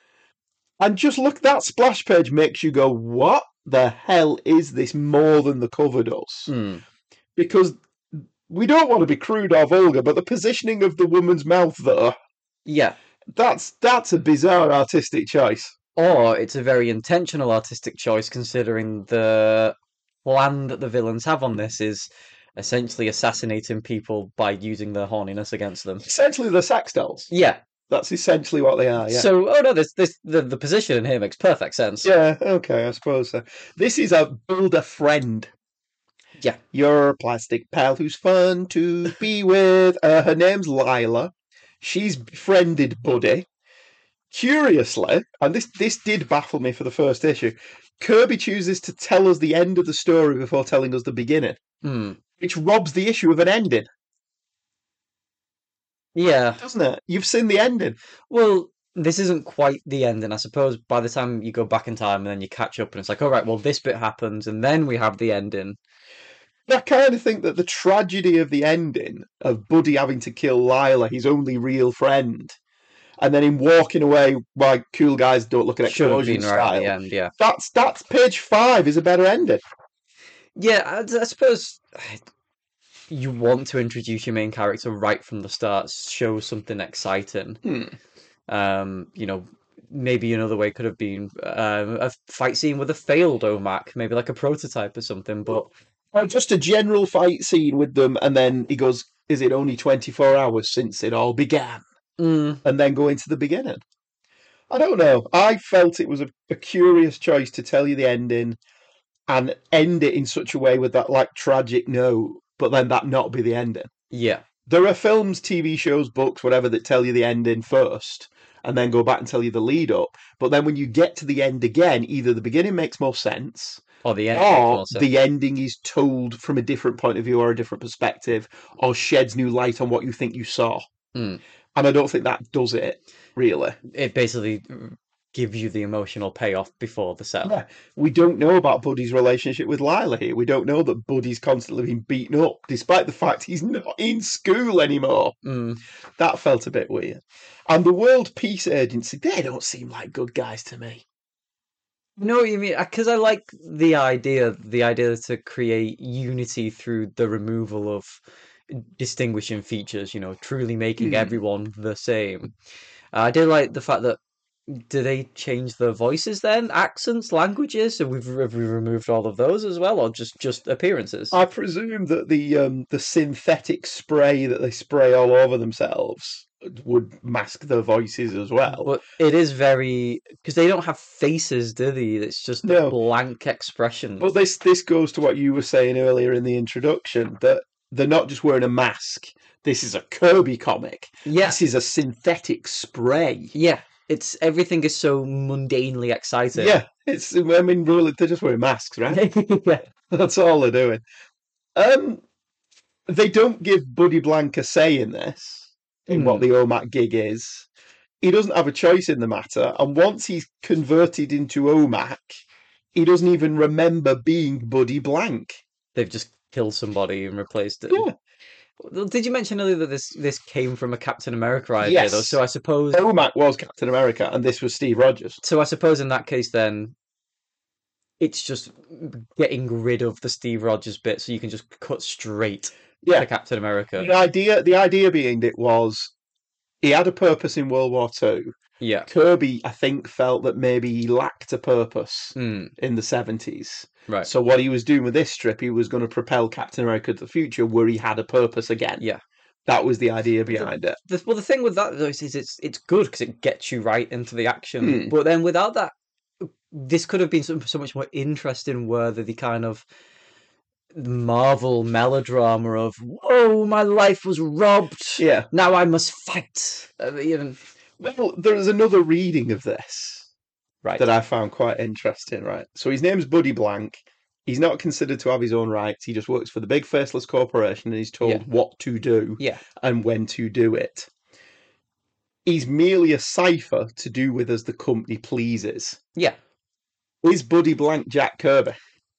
And just look, that splash page makes you go, what the hell is this more than the cover does? Hmm. Because we don't want to be crude or vulgar, but the positioning of the woman's mouth there, Yeah. that's that's a bizarre artistic choice. Or it's a very intentional artistic choice, considering the plan that the villains have on this is essentially assassinating people by using their horniness against them. Essentially, they're sex dolls. Yeah. That's essentially what they are, yeah. So, oh no, this this the, the position in here makes perfect sense. Yeah, okay, I suppose so. This is a Build-A-Friend. Yeah. Your plastic pal who's fun to be with. Uh, her name's Lila. She's befriended Buddy. Curiously, and this, this did baffle me for the first issue, Kirby chooses to tell us the end of the story before telling us the beginning, Hmm. which robs the issue of an ending, Yeah. doesn't it? You've seen the ending. Well, this isn't quite the ending. I suppose by the time you go back in time and then you catch up and it's like, all right, well, this bit happens and then we have the ending. I kind of think that the tragedy of the ending of Buddy having to kill Lila, his only real friend, and then him walking away while cool guys don't look at Should have explosion been right at the style. end, yeah. That's that's page five is a better ending. Yeah, I, I suppose you want to introduce your main character right from the start, show something exciting. Hmm. Um, you know, maybe another way could have been um, a fight scene with a failed O M A C, maybe like a prototype or something, but Or just a general fight scene with them, and then he goes, "Is it only twenty-four hours since it all began?" mm, And then go into the beginning. I don't know. I felt it was a, a curious choice to tell you the ending and end it in such a way with that like tragic note, but then that not be the ending. yeah. There are films, T V shows, books, whatever, that tell you the ending first, and then go back and tell you the lead up. But then when you get to the end again, either the beginning makes more sense, Or the end makes or more sense. the ending is told from a different point of view or a different perspective, or sheds new light on what you think you saw. Mm. And I don't think that does it, really. It basically gives you the emotional payoff before the sell. Yeah. We don't know about Buddy's relationship with Lila here. We don't know that Buddy's constantly being beaten up, despite the fact he's not in school anymore. Mm. That felt a bit weird. And the World Peace Agency, they don't seem like good guys to me. You know what you mean? Because I like the idea, the idea to create unity through the removal of distinguishing features, you know, truly making Hmm. everyone the same. Uh, I did like the fact that, do they change the voices then? Accents, languages? Have we, have we removed all of those as well, or just, just appearances? I presume that the um, the synthetic spray that they spray all over themselves would mask their voices as well. But it is very, because they don't have faces, do they? It's just No. blank expressions. But this this goes to what you were saying earlier in the introduction, that they're not just wearing a mask. This is a Kirby comic. Yeah, This is a synthetic spray. yeah. It's everything is so mundanely exciting. Yeah, it's. I mean, really, they're just wearing masks, right? Yeah. That's all they're doing. Um, they don't give Buddy Blank a say in this, in what Hmm. the O M A C gig is. He doesn't have a choice in the matter, and once he's converted into O M A C, he doesn't even remember being Buddy Blank. They've just killed somebody and replaced it. Yeah. Well, did you mention earlier that this this came from a Captain America idea though? Yes. So I suppose O M A C was Captain America, and this was Steve Rogers. so I suppose in that case then it's just getting rid of the Steve Rogers bit so you can just cut straight Yeah. to Captain America. The idea, the idea being it was he had a purpose in World War Two. Yeah. Kirby, I think, felt that maybe he lacked a purpose Hmm. in the seventies. Right. So what he was doing with this strip, he was going to propel Captain America to the future where he had a purpose again. Yeah. That was the idea behind it. The, well, the thing with that though is, is it's it's good because it gets you right into the action. Hmm. But then without that, this could have been so, so much more interesting. Where the, the kind of Marvel melodrama of "Whoa, my life was robbed. Yeah. Now I must fight." Uh, even Well, there's another reading of this right. that I found quite interesting, right? So his name's Buddy Blank. He's not considered to have his own rights. He just works for the big faceless corporation and he's told Yeah. what to do Yeah. and when to do it. He's merely a cipher to do with as the company pleases. Yeah. Is Buddy Blank Jack Kirby?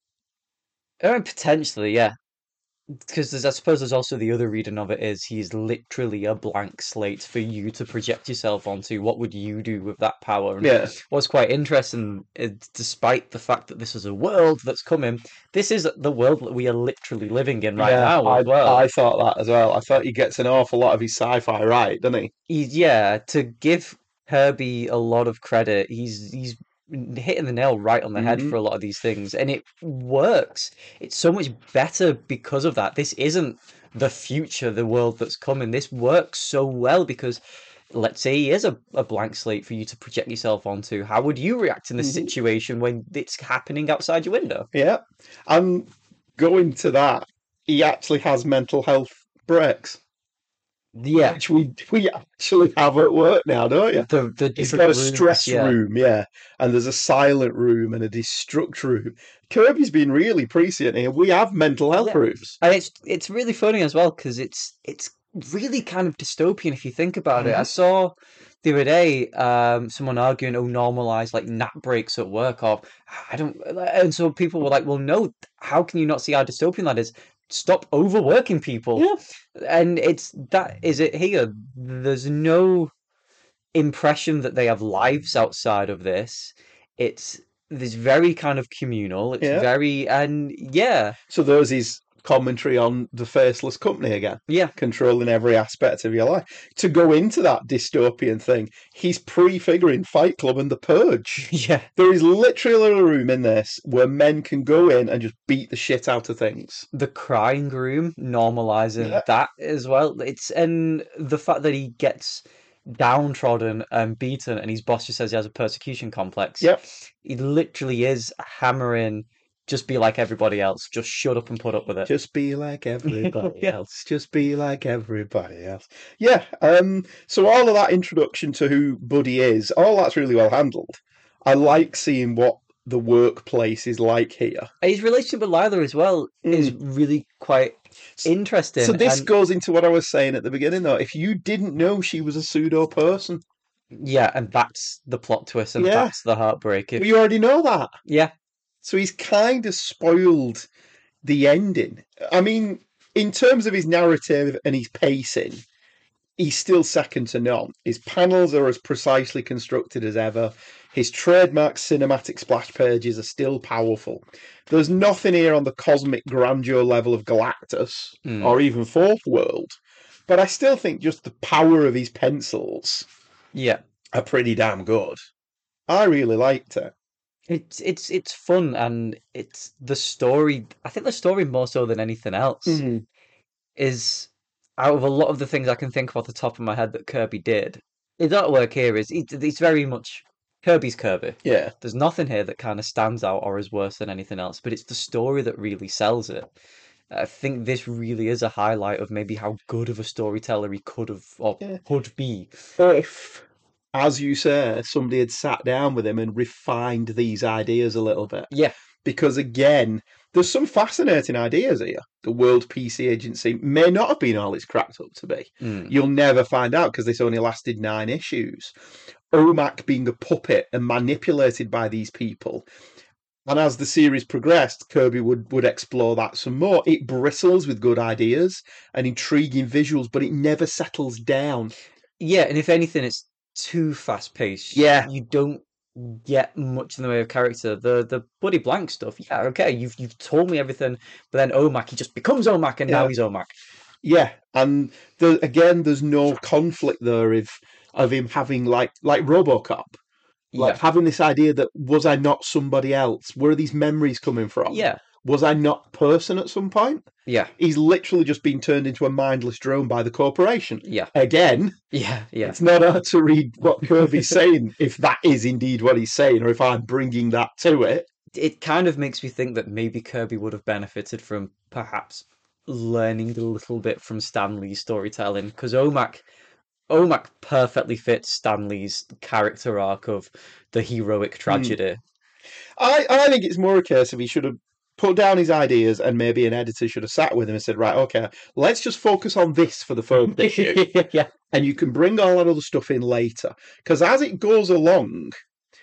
Uh, potentially, yeah. Because I suppose there's also the other reading of it is he's literally a blank slate for you to project yourself onto. What would you do with that power? And Yeah. what's quite interesting is, despite the fact that this is a world that's coming, this is the world that we are literally living in right Yeah, now I, as well. I thought that as well. I thought he gets an awful lot of his sci-fi right, doesn't he? He's, yeah, to give Kirby a lot of credit, he's he's hitting the nail right on the head Mhm. for a lot of these things, and it works. It's so much better because of that. This isn't the future, the world that's coming. This works so well because, let's say he is a, a blank slate for you to project yourself onto. How would you react in this Mhm. situation when it's happening outside your window? Yeah. And going to that, he actually has mental health breaks, Yeah, which we we actually have at work now, don't you? the the He's different got a rooms, stress yeah. room, yeah, and there's a silent room and a destruct room. Kirby's been really prescient here. We have mental health Yeah. rooms. And it's it's really funny as well because it's it's really kind of dystopian if you think about it. I Mhm. saw the other day um someone arguing, oh, normalize like nap breaks at work, or I don't, and so people were like, well, no, how can you not see how dystopian that is? Stop overworking people. Yeah. And it's that is it here. There's no impression that they have lives outside of this. It's this very kind of communal. It's Yeah. very and yeah, So there's his commentary on the faceless company again, yeah. controlling every aspect of your life. To go into that dystopian thing, he's prefiguring Fight Club and The Purge. Yeah, There is literally a room in this where men can go in and just beat the shit out of things. the crying room, normalizing Yeah. that as well. It's and the fact that he gets downtrodden and beaten, and his boss just says he has a persecution complex. Yep. He literally is hammering just be like everybody else. Just shut up and put up with it. Just be like everybody Yeah. else. Just be like everybody else. Yeah. Um. So all of that introduction to who Buddy is, all that's really well handled. I like seeing what the workplace is like here. His relationship with Lila as well is really quite interesting. So this and goes into what I was saying at the beginning, though. If you didn't know she was a pseudo person, yeah, and that's the plot twist, and Yeah. that's the heartbreak. If, you already know that. yeah, So he's kind of spoiled the ending. I mean, in terms of his narrative and his pacing, he's still second to none. His panels are as precisely constructed as ever. His trademark cinematic splash pages are still powerful. There's nothing here on the cosmic grandeur level of Galactus Mm. or even Fourth World, but I still think just the power of his pencils yeah. are pretty damn good. I really liked it. It's it's it's fun, and it's the story. I think the story more so than anything else Mm. is out of a lot of the things I can think of off the top of my head that Kirby did. His artwork here is it, it's very much Kirby's Kirby. Yeah. There's nothing here that kind of stands out or is worse than anything else, but it's the story that really sells it. I think this really is a highlight of maybe how good of a storyteller he could have or Yeah. could be. If, as you say, somebody had sat down with him and refined these ideas a little bit. Yeah, Because again, there's some fascinating ideas here. The World Peace Agency may not have been all it's cracked up to be. mm, You'll never find out because this only lasted nine issues. Omak being a puppet and manipulated by these people. And as the series progressed, Kirby would, would explore that some more. It bristles with good ideas and intriguing visuals, but it never settles down. yeah, and if anything, it's too fast paced. Yeah. You don't get much in the way of character. The the Buddy Blank stuff, yeah, okay, you've you've told me everything, but then Omak, he just becomes Omak, and now Yeah. he's Omak. Yeah, and the, again, there's no conflict there of of him having like like RoboCop, like Yeah, having this idea that was I not somebody else? Where are these memories coming from? yeah, Was I not a person at some point? yeah, He's literally just been turned into a mindless drone by the corporation. yeah, Again, yeah, yeah. it's not hard to read what Kirby's saying if that is indeed what he's saying, or if I'm bringing that to it. It kind of makes me think that maybe Kirby would have benefited from perhaps learning a little bit from Stan Lee's storytelling, because Omak Omak perfectly fits Stan Lee's character arc of the heroic tragedy. I, I think it's more a case of he should have put down his ideas and maybe an editor should have sat with him and said, right, okay, let's just focus on this for the first issue. yeah, And you can bring all that other stuff in later. Because as it goes along,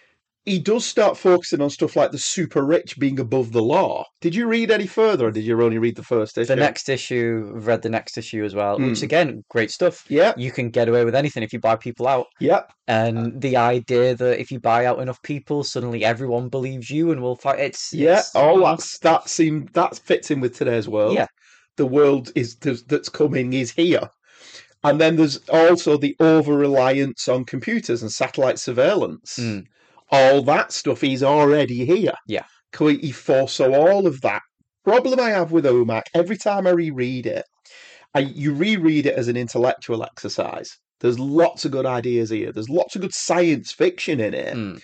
he does start focusing on stuff like the super rich being above the law. Did you read any further, or did you only read the first issue? the next issue, I've read the next issue as well, which Mm. again, great stuff. Yeah, You can get away with anything if you buy people out. yep. And the idea that if you buy out enough people, suddenly everyone believes you and will fight. It's Yeah, it's, all that's that seemed that fits in with today's world. Yeah. The world is that's coming is here. And then there's also the over reliance on computers and satellite surveillance. Mm. All that stuff is already here. Yeah. He foresaw all of that. Problem I have with Omak, every time I reread it, I, you reread it as an intellectual exercise. There's lots of good ideas here. There's lots of good science fiction in it. Mm.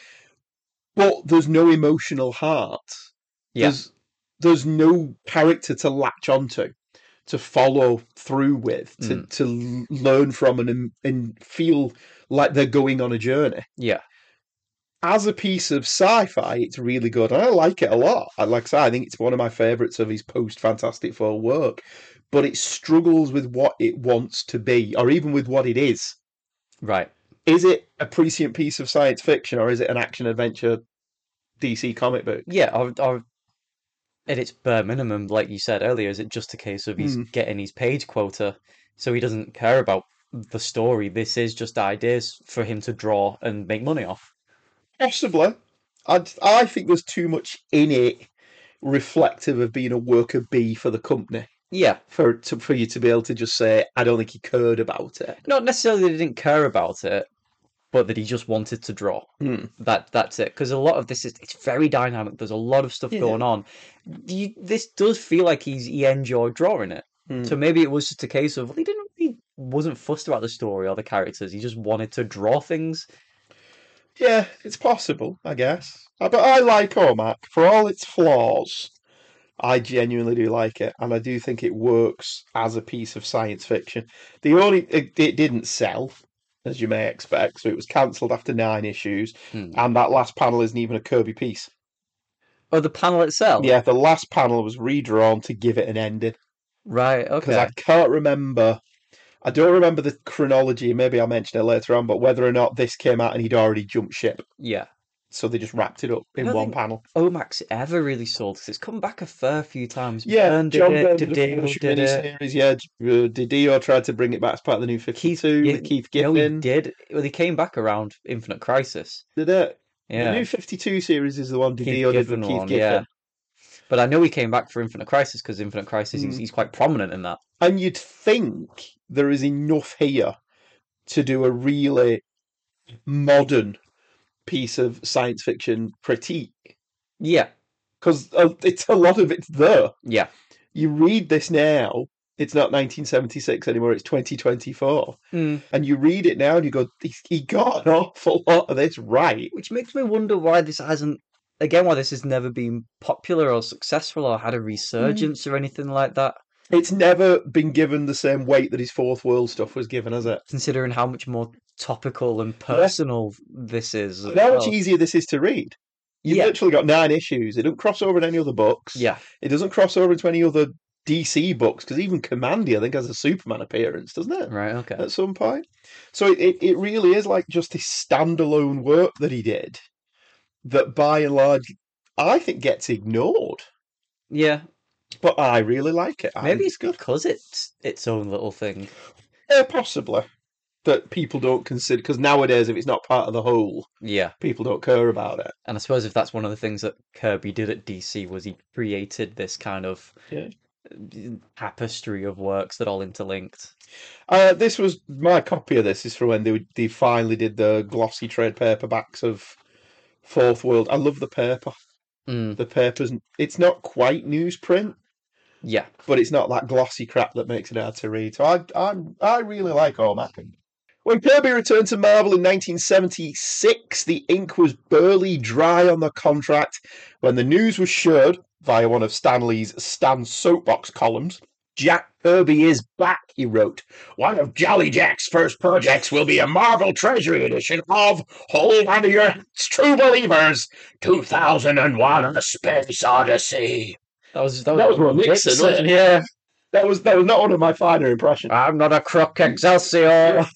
But there's no emotional heart. Yeah. There's, there's no character to latch onto, to follow through with, to, Mm. to learn from and, and feel like they're going on a journey. Yeah. As a piece of sci-fi, it's really good. And I like it a lot. I- Like I say, I think it's one of my favourites of his post-Fantastic Four work. But it struggles with what it wants to be, or even with what it is. Right. Is it a prescient piece of science fiction, or is it an action-adventure D C comic book? Yeah. Or, or at its bare minimum, like you said earlier, is it just a case of he's Mm. getting his page quota, so he doesn't care about the story? This is just ideas for him to draw and make money off. Possibly. I I think there's too much in it reflective of being a worker bee for the company Yeah. for to, for you to be able to just say, I don't think he cared about it. Not necessarily that he didn't care about it, but that he just wanted to draw. Mm. That that's it. Because a lot of this is it's very dynamic. There's a lot of stuff Yeah. going on. You, this does feel like he's he enjoyed drawing it. Mm. So maybe it was just a case of well, he didn't he wasn't fussed about the story or the characters. He just wanted to draw things. Yeah, it's possible, I guess. Uh, But I like O M A C for all its flaws. I genuinely do like it, and I do think it works as a piece of science fiction. The only it, it didn't sell, as you may expect, so it was cancelled after nine issues, Hmm. and that last panel isn't even a Kirby piece. Oh, the panel itself? Yeah, the last panel was redrawn to give it an ending Right, because I okay. can't remember. I don't remember the chronology. Maybe I'll mention it later on, but whether or not this came out and he'd already jumped ship, Yeah. so they just wrapped it up I in don't one think panel. O M A C's ever really sold because it's come back a fair few times. Yeah, Byrne did John it, Byrne did a Didio first did it. miniseries. Yeah, uh, Didio tried to bring it back as part of the New Keith, fifty-two yeah, with Keith no, he Giffen. did. Well, he came back around Infinite Crisis. Did it? The Yeah, New fifty-two series is the one Keith Didio did with Giffen Keith one. Yeah, Giffen. but I know he came back for Infinite Crisis because Infinite Crisis he's Mm. he's quite prominent in that. And you'd think there is enough here to do a really modern piece of science fiction critique Yeah, because it's a lot of it's there. yeah, You read this now, it's not nineteen seventy-six anymore, it's twenty twenty-four. mm. And you read it now and you go, he, he got an awful lot of this right. Which makes me wonder why this hasn't. Again, why this has never been popular or successful or had a resurgence or anything like that. It's never been given the same weight that his Fourth World stuff was given, has it? Considering how much more topical and personal this is. And as how much well. easier this is to read. You've Yeah. literally got nine issues. It doesn't cross over in any other books. Yeah, It doesn't cross over into any other D C books, because even Commandy, I think, has a Superman appearance, doesn't it? right, okay. At some point. So it, it, it really is like just this standalone work that he did that by and large I think gets ignored. Yeah, But I really like it. I maybe think it's because it's its own little thing. Yeah, possibly. That people don't consider, because nowadays if it's not part of the whole, Yeah, people don't care about it. and I suppose if that's one of the things that Kirby did at D C was he created this kind of Yeah. tapestry of works that all interlinked. Uh, this was my copy of this is from when they they finally did the glossy trade paperbacks of Fourth World. I love the paper. Mm, The paper's it's not quite newsprint, yeah, but it's not that glossy crap that makes it hard to read. So I I I really like O M A C. When Kirby returned to Marvel in nineteen seventy-six, the ink was barely dry on the contract when the news was shared via one of Stan Lee's Stan Soapbox columns. Jack Kirby is back, he wrote. One of Jolly Jack's first projects will be a Marvel Treasury edition of Hold On to Your Hats, True Believers, two thousand one A Space Odyssey. that was that That was, was Ron Nixon, Nixon, wasn't it? Yeah, That was that was not one of my finer impressions. I'm not a crook, Excelsior.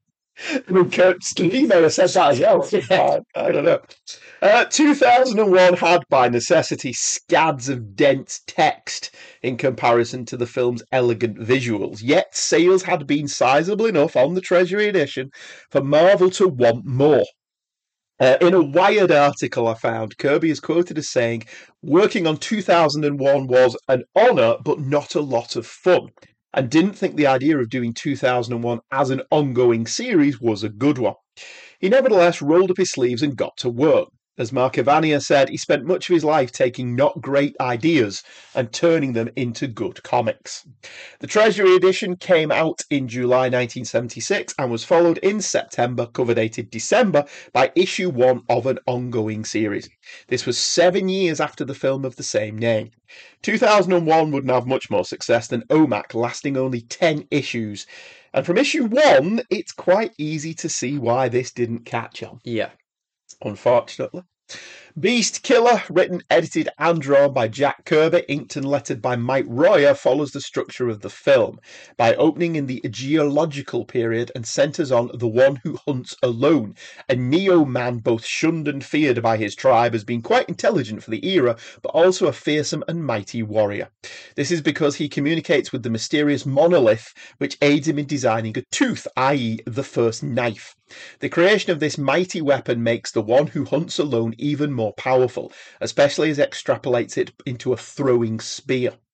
I mean, Kurt Lee may have said that as well. Yeah. I don't know. Uh, two thousand one had, by necessity, scads of dense text in comparison to the film's elegant visuals. Yet sales had been sizable enough on the Treasury edition for Marvel to want more. Uh, in a Wired article I found, Kirby is quoted as saying, working on two thousand one was an honour, but not a lot of fun, and didn't think the idea of doing two thousand one as an ongoing series was a good one. He nevertheless rolled up his sleeves and got to work. As Mark Evania said, he spent much of his life taking not great ideas and turning them into good comics. The Treasury edition came out in July nineteen seventy-six and was followed in September, cover dated December, by issue one of an ongoing series. This was seven years after the film of the same name. two thousand one wouldn't have much more success than O M A C, lasting only ten issues. And from issue one, it's quite easy to see why this didn't catch on, Yeah, unfortunately. Beast Killer, written, edited, and drawn by Jack Kirby, inked and lettered by Mike Royer, follows the structure of the film by opening in the geological period and centres on the one who hunts alone, a neo-man both shunned and feared by his tribe as being quite intelligent for the era, but also a fearsome and mighty warrior. This is because he communicates with the mysterious monolith, which aids him in designing a tooth, that is the first knife. The creation of this mighty weapon makes the one who hunts alone even more powerful, especially as it extrapolates it into a throwing spear.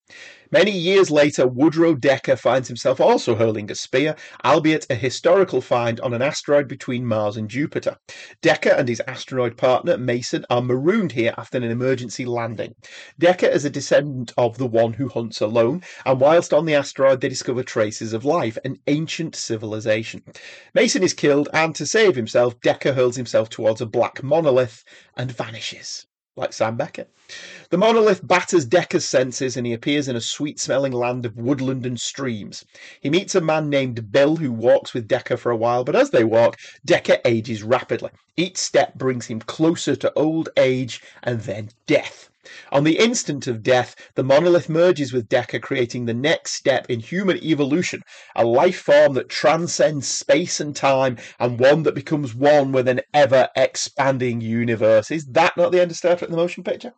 Many years later, Woodrow Decker finds himself also hurling a spear, albeit a historical find on an asteroid between Mars and Jupiter. Decker and his asteroid partner, Mason, are marooned here after an emergency landing. Decker is a descendant of the one who hunts alone, and whilst on the asteroid they discover traces of life, an ancient civilization. Mason is killed, and to save himself, Decker hurls himself towards a black monolith and vanishes. Like Sam Beckett. The monolith batters Decker's senses and he appears in a sweet-smelling land of woodland and streams. He meets a man named Bill who walks with Decker for a while, but as they walk, Decker ages rapidly. Each step brings him closer to old age and then death. On the instant of death, the monolith merges with Decker, creating the next step in human evolution, a life form that transcends space and time, and one that becomes one with an ever-expanding universe. Is that not the end of Star Trek the Motion Picture?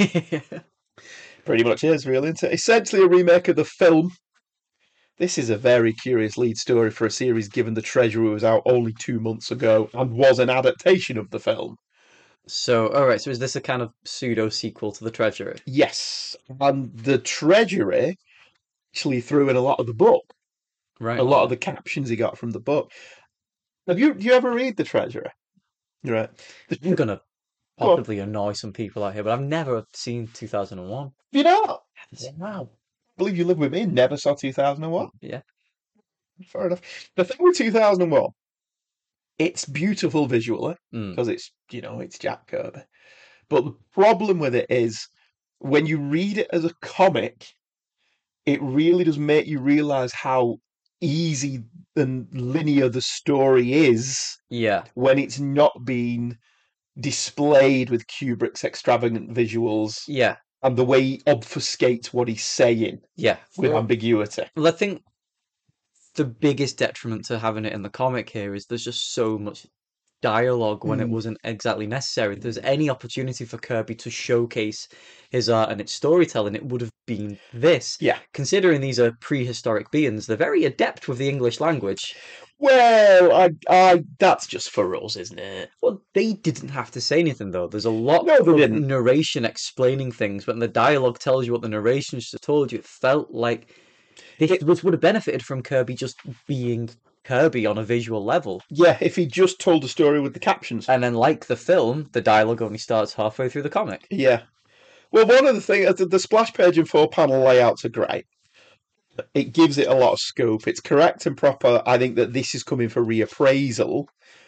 Pretty much is, really, isn't it? Essentially a remake of the film. This is a very curious lead story for a series, given The Treasurer was out only two months ago and was an adaptation of the film. So, all right. So, is this a kind of pseudo sequel to The Treasurer? Yes, and The Treasurer actually threw in a lot of the book, Right. a lot of the captions he got from the book. Have you? Do you ever read The Treasurer? Right. The, I'm gonna Go on. possibly annoy some people out here, but I've never seen two thousand one. you know, Wow. I believe you live with me. and Never saw two thousand one. Yeah. Fair enough. The thing with two thousand one, it's beautiful visually Mm. because it's you know it's Jack Kirby, but the problem with it is when you read it as a comic, it really does make you realize how easy and linear the story is Yeah. when it's not being displayed with Kubrick's extravagant visuals Yeah. and the way he obfuscates what he's saying Yeah. with Well, ambiguity. well, I think the biggest detriment to having it in the comic here is there's just so much dialogue when it Mm. wasn't exactly necessary. If there's any opportunity for Kirby to showcase his art and its storytelling, it would have been this. Yeah. Considering these are prehistoric beings, they're very adept with the English language. Well, I, I, that's just for us, isn't it? Well, they didn't have to say anything though. There's a lot No, they of didn't. narration explaining things, but when the dialogue tells you what the narration should have told you, it felt like this It- was, would have benefited from Kirby just being Kirby on a visual level. Yeah, if he just told a story with the captions. And then, like the film, the dialogue only starts halfway through the comic. Yeah. Well, one of the things, the, the splash page and four panel layouts are great. It gives it a lot of scope. It's correct and proper. I think that this is coming for reappraisal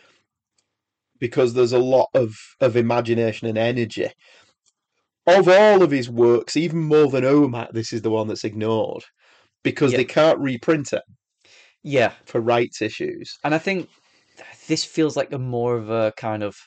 because there's a lot of, of imagination and energy. Of all of his works, even more than O M A C, this is the one that's ignored because Yeah. they can't reprint it Yeah, for rights issues. and I think this feels like a more of a kind of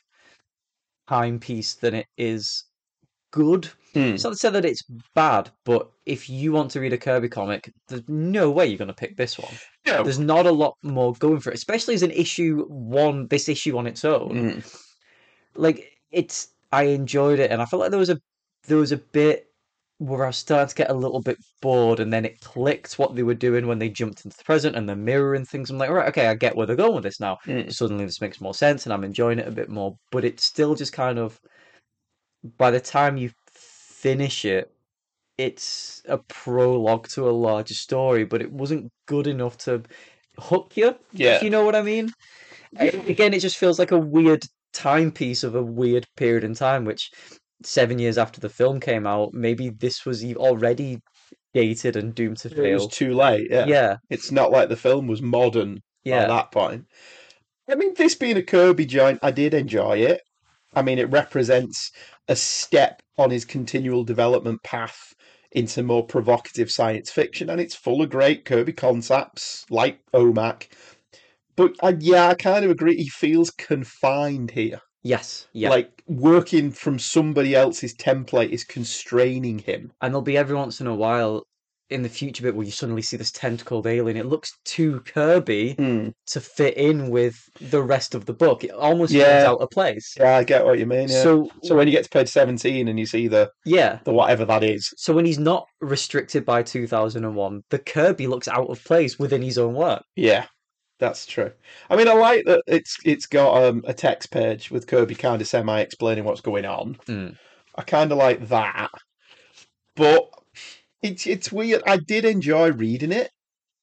timepiece than it is good. Hmm. It's not to say that it's bad, but if you want to read a Kirby comic, there's no way you're going to pick this one. No. There's not a lot more going for it, especially as an issue one, this issue on its own. Mm. Like it's, I enjoyed it, and I felt like there was a there was a bit where I was starting to get a little bit bored, and then it clicked what they were doing when they jumped into the present and the mirror and things. I'm like, right, okay, I get where they're going with this now. Mm. Suddenly, this makes more sense, and I'm enjoying it a bit more. But it's still just kind of, by the time you finish it, it's a prologue to a larger story, but it wasn't good enough to hook you. Yeah. If you know what I mean. Again, it just feels like a weird timepiece of a weird period in time, which seven years after the film came out, maybe this was e- already dated and doomed to It was fail. too late. Yeah. Yeah, It's not like the film was modern at yeah, that point. I mean, this being a Kirby joint, I did enjoy it. I mean, it represents a step on his continual development path into more provocative science fiction, and it's full of great Kirby concepts like O M A C. But uh, yeah, I kind of agree. He feels confined here. yes, yeah. Like working from somebody else's template is constraining him. And there'll be every once in a while in the future bit where you suddenly see this tentacled alien. It looks too Kirby Mm. to fit in with the rest of the book. It almost Yeah. feels out of place. Yeah, I get what you mean. Yeah. So, So, when you get to page seventeen and you see the yeah. the whatever that is, So when he's not restricted by two thousand one, the Kirby looks out of place within his own work. yeah, that's true. I mean, I like that it's it's got um, a text page with Kirby kind of semi explaining what's going on. Mm. I kind of like that, but it's it's weird. I did enjoy reading it,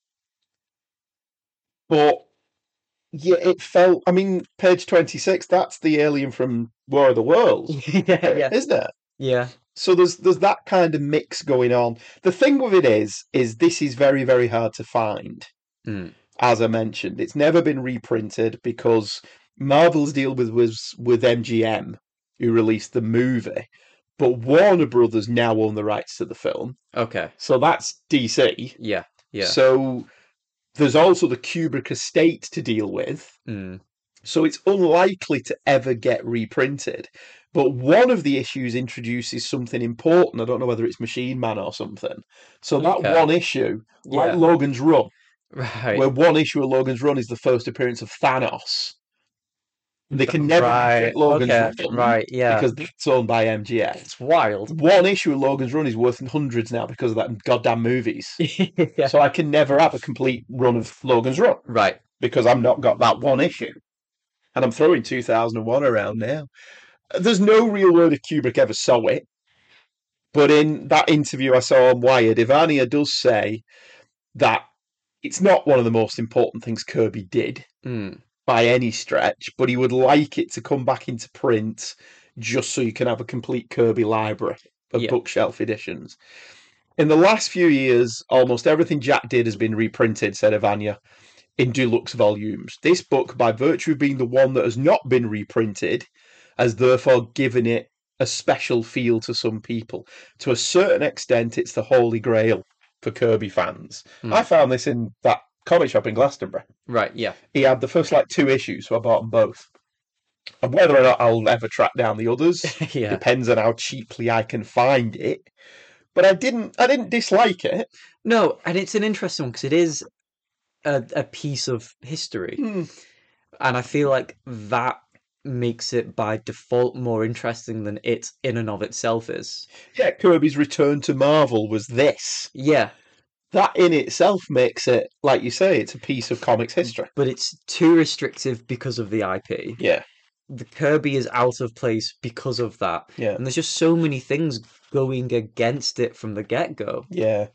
but yeah, it felt. I mean, page twenty-six. That's the alien from War of the Worlds, Yeah, yeah, isn't it? yeah. So there's there's that kind of mix going on. The thing with it is, is this is very very hard to find. Mm. As I mentioned, it's never been reprinted because Marvel's deal with was with M G M, who released the movie, but Warner Brothers now own the rights to the film, Okay. so that's D C. Yeah, yeah. So there's also the Kubrick estate to deal with. Mm. So it's unlikely to ever get reprinted. But one of the issues introduces something important. I don't know whether it's Machine Man or something. So that Okay. one issue, like Yeah. Logan's Run, Right. where one issue of Logan's Run is the first appearance of Thanos. They can never Right. get Logan's Okay. Run Right. Yeah. because it's owned by M G M. It's wild. One issue of Logan's Run is worth hundreds now because of that goddamn movies. Yeah. So I can never have a complete run of Logan's Run Right. because I've not got that one issue. And I'm throwing two thousand one around now. There's no real word if Kubrick ever saw it. But in that interview I saw on Wired, Ivania does say that it's not one of the most important things Kirby did Mm. by any stretch, but he would like it to come back into print just so you can have a complete Kirby library of Yeah. bookshelf editions. In the last few years, almost everything Jack did has been reprinted, said Ivania, in deluxe volumes. This book, by virtue of being the one that has not been reprinted, has therefore given it a special feel to some people. To a certain extent, it's the holy grail for Kirby fans. Hmm. I found this in that comic shop in Glastonbury. Right. Yeah. He had the first like two issues, so I bought them both. And whether or not I'll ever track down the others Yeah. depends on how cheaply I can find it. But I didn't. I didn't dislike it. No, and it's an interesting one because it is a, a piece of history, Hmm. and I feel like that makes it by default more interesting than it in and of itself is. Yeah, Kirby's return to Marvel was this. Yeah, That in itself makes it, like you say, it's a piece of comics history. but it's too restrictive because of the I P. Yeah, The Kirby is out of place because of that, yeah, and there's just so many things going against it from the get-go. yeah,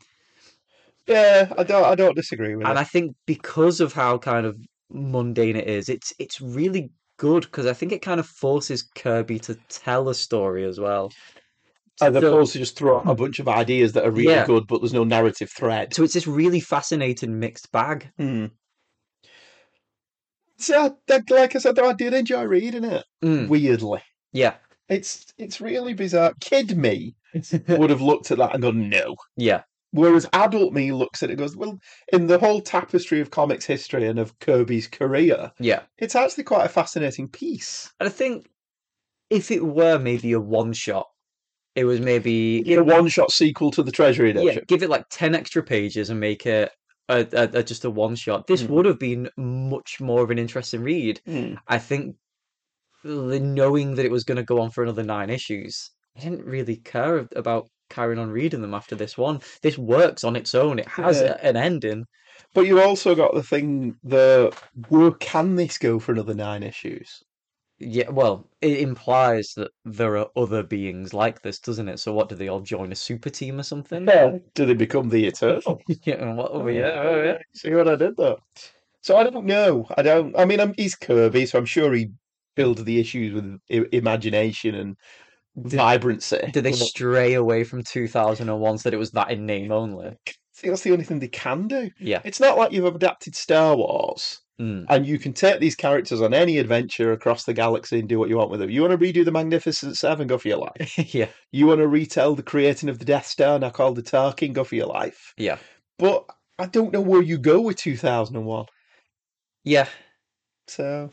yeah. I don't, I don't disagree with And it. I think because of how kind of mundane it is, it's it's really good because I think it kind of forces Kirby to tell a story as well. As So, opposed to just throw out a bunch of ideas that are really Yeah. good, but there's no narrative thread. so it's this really fascinating mixed bag. Hmm. So, I, I- like I said, though, I did enjoy reading it. Mm, Weirdly, yeah, it's it's really bizarre. Kid me would have looked at that and gone, no. yeah, Whereas adult me looks at it and goes, well, in the whole tapestry of comics history and of Kirby's career, yeah. it's actually quite a fascinating piece. And I think if it were maybe a one shot, it was maybe A one-shot sequel to the Treasury yeah, Edition. give it like ten extra pages and make it a, a, a just a one shot. This Mm. would have been much more of an interesting read. Hmm. I think the- knowing that it was going to go on for another nine issues, I didn't really care about carrying on reading them after this one. This works on its own. It has Yeah. a- an ending. But you also got the thing, the where can this go for another nine issues? Yeah, well, it implies that there are other beings like this, doesn't it? So what, do they all join a super team or something? Yeah. Do they become the Eternal? Yeah, and what Oh, over yeah, yeah, oh, yeah. See what I did there? So I don't know. I don't. I mean, I'm, he's Kirby, so I'm sure he builds the issues with I- imagination and Did, vibrancy. did they But stray away from two thousand one so that it was that in name only? see, that's the only thing they can do. Yeah. It's not like you've adapted Star Wars Mm. and you can take these characters on any adventure across the galaxy and do what you want with them. You want to redo the Magnificent Seven, go for your life. Yeah, You want to retell the creating of the Death Star, now called the Tarkin, go for your life. yeah, But I don't know where you go with two thousand one. yeah. So,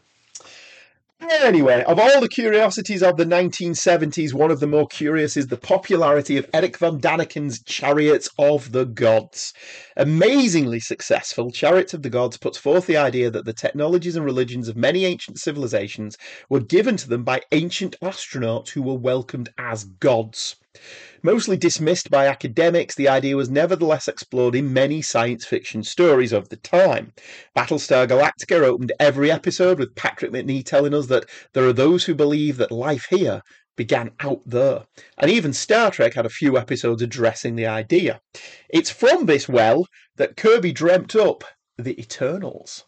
anyway, of all the curiosities of the nineteen seventies, one of the more curious is the popularity of Eric von Daniken's Chariots of the Gods. Amazingly successful, Chariots of the Gods puts forth the idea that the technologies and religions of many ancient civilizations were given to them by ancient astronauts who were welcomed as gods. Mostly dismissed by academics, the idea was nevertheless explored in many science fiction stories of the time. Battlestar Galactica opened every episode with Patrick McNee telling us that there are those who believe that life here began out there, and even Star Trek had a few episodes addressing the idea. It's from this well that Kirby dreamt up the Eternals.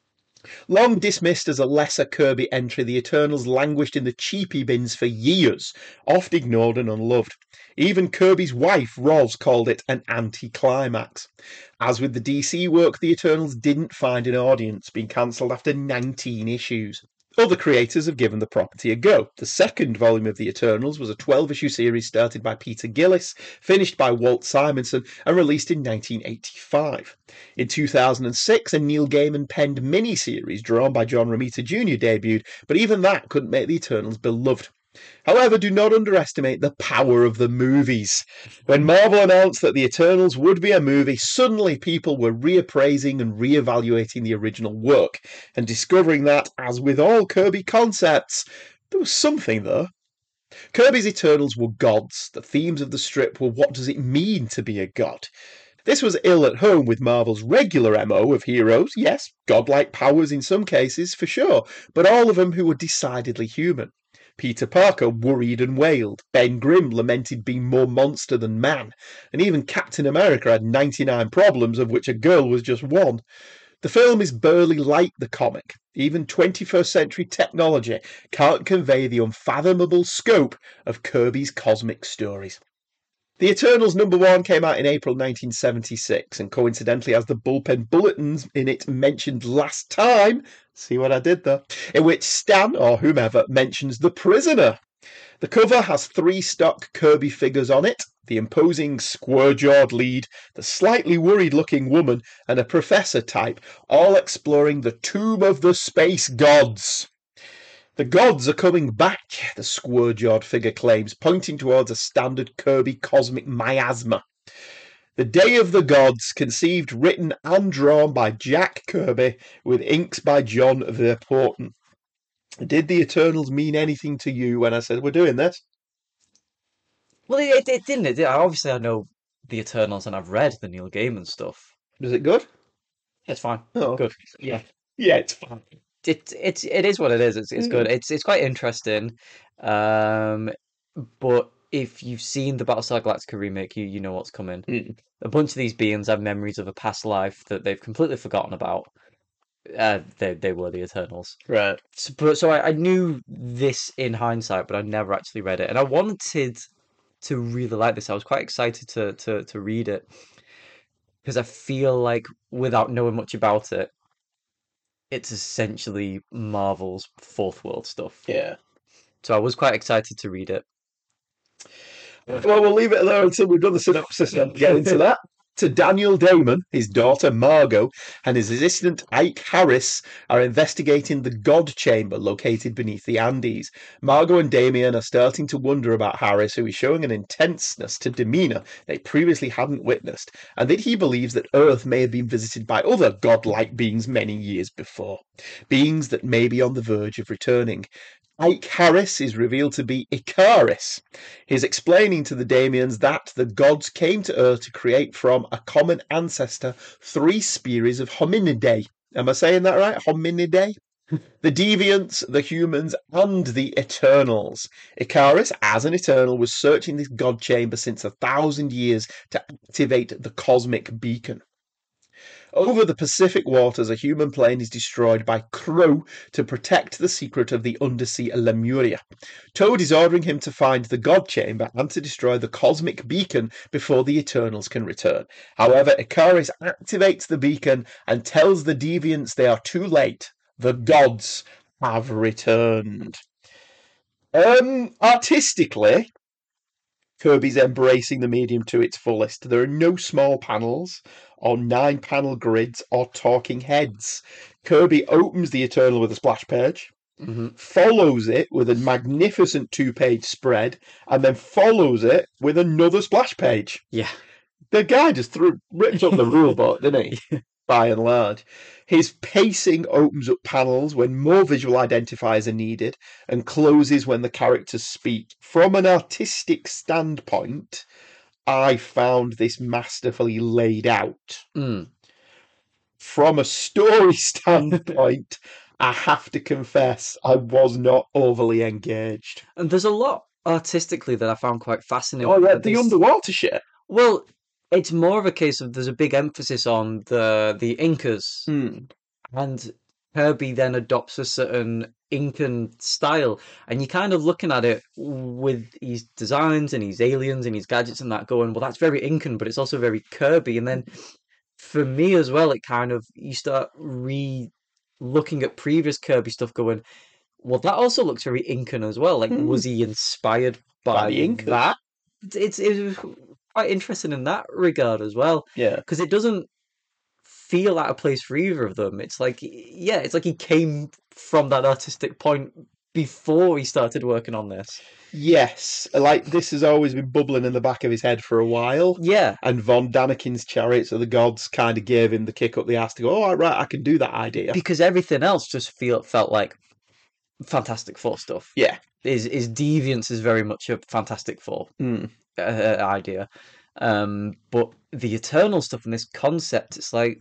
Long dismissed as a lesser Kirby entry, the Eternals languished in the cheapie bins for years, oft ignored and unloved. Even Kirby's wife, Roz, called it an anti-climax. As with the D C work, the Eternals didn't find an audience, being cancelled after nineteen issues. Other creators have given the property a go. The second volume of The Eternals was a twelve-issue series started by Peter Gillis, finished by Walt Simonson, and released in nineteen eighty-five. In two thousand six, a Neil Gaiman-penned miniseries drawn by John Romita Junior debuted, but even that couldn't make The Eternals beloved. However, do not underestimate the power of the movies. When Marvel announced that The Eternals would be a movie, suddenly people were reappraising and reevaluating the original work, and discovering that, as with all Kirby concepts, there was something there. Kirby's Eternals were gods. The themes of the strip were what does it mean to be a god? This was ill at home with Marvel's regular M O of heroes, yes, godlike powers in some cases, for sure, but all of them who were decidedly human. Peter Parker worried and wailed, Ben Grimm lamented being more monster than man, and even Captain America had ninety-nine problems, of which a girl was just one. The film is barely like the comic. Even twenty-first century technology can't convey the unfathomable scope of Kirby's cosmic stories. The Eternals number one came out in April nineteen seventy-six, and coincidentally, as the bullpen bulletins in it mentioned last time, see what I did there, in which Stan, or whomever, mentions the prisoner. The cover has three stock Kirby figures on it, the imposing square-jawed lead, the slightly worried-looking woman, and a professor type, all exploring the tomb of the space gods. The gods are coming back, the square-jawed figure claims, pointing towards a standard Kirby cosmic miasma. The Day of the Gods, conceived, written and drawn by Jack Kirby, with inks by John Verpoorten. Did the Eternals mean anything to you when I said we're doing this? Well, it, it didn't. It, obviously, I know the Eternals and I've read the Neil Gaiman stuff. Was it good? It's fine. Oh, good. Yeah, yeah, it's fine. It it's it is what it is. It's it's Mm. good. It's it's quite interesting. Um, but if you've seen the Battlestar Galactica remake, you you know what's coming. Mm. A bunch of these beings have memories of a past life that they've completely forgotten about. Uh, they they were the Eternals. Right. So, but, so I, I knew this in hindsight, but I never actually read it, and I wanted to really like this. I was quite excited to to to read it because I feel like without knowing much about it, it's essentially Marvel's fourth world stuff. Yeah. So I was quite excited to read it. Well, we'll leave it there until we've done the synopsis and get into that. To Daniel Damon, his daughter Margot, and his assistant Ike Harris are investigating the God Chamber located beneath the Andes. Margot and Damien are starting to wonder about Harris, who is showing an intenseness to demeanor they previously hadn't witnessed, and that he believes that Earth may have been visited by other godlike beings many years before. Beings that may be on the verge of returning. Ike Harris is revealed to be Icarus. He's explaining to the Damians that the gods came to Earth to create from a common ancestor three species of hominidae. Am I saying that right? Hominidae? The deviants, the humans, and the Eternals. Icarus, as an Eternal, was searching this god chamber since a thousand years to activate the cosmic beacon. Over the Pacific waters, a human plane is destroyed by Crow to protect the secret of the undersea Lemuria. Toad is ordering him to find the God Chamber and to destroy the cosmic beacon before the Eternals can return. However, Icarus activates the beacon and tells the deviants they are too late. The gods have returned. Um, artistically, Kirby's embracing the medium to its fullest. There are no small panels or nine panel grids or talking heads. Kirby opens the Eternal with a splash page, Mm-hmm. follows it with a magnificent two page spread, and then follows it with another splash page. Yeah. The guy just threw ripped up the rule book, didn't he? By and large. His pacing opens up panels when more visual identifiers are needed and closes when the characters speak. From an artistic standpoint, I found this masterfully laid out. Mm. From a story standpoint, I have to confess I was not overly engaged. And there's a lot artistically that I found quite fascinating. Oh, yeah, that the this- underwater shit. Well, it's more of a case of there's a big emphasis on the the Incas, Hmm. and Kirby then adopts a certain Incan style, and you're kind of looking at it with his designs and his aliens and his gadgets and that, going, well, that's very Incan, but it's also very Kirby. And then for me as well, it kind of you start re looking at previous Kirby stuff, going, well, that also looks very Incan as well. Like, Hmm. was he inspired By by the Incas. that? It's, it's it was quite interesting in that regard as well, Yeah. because it doesn't feel out of place for either of them. It's like, yeah, it's like he came from that artistic point before he started working on this. Yes, like this has always been bubbling in the back of his head for a while. Yeah, And Von Daniken's Chariots of the Gods kind of gave him the kick up the ass to go, oh, right, I can do that idea. because everything else just feel felt like Fantastic Four stuff. Yeah. His his deviance is very much a Fantastic Four Hmm. uh, idea. Um, but the Eternal stuff and this concept, it's like,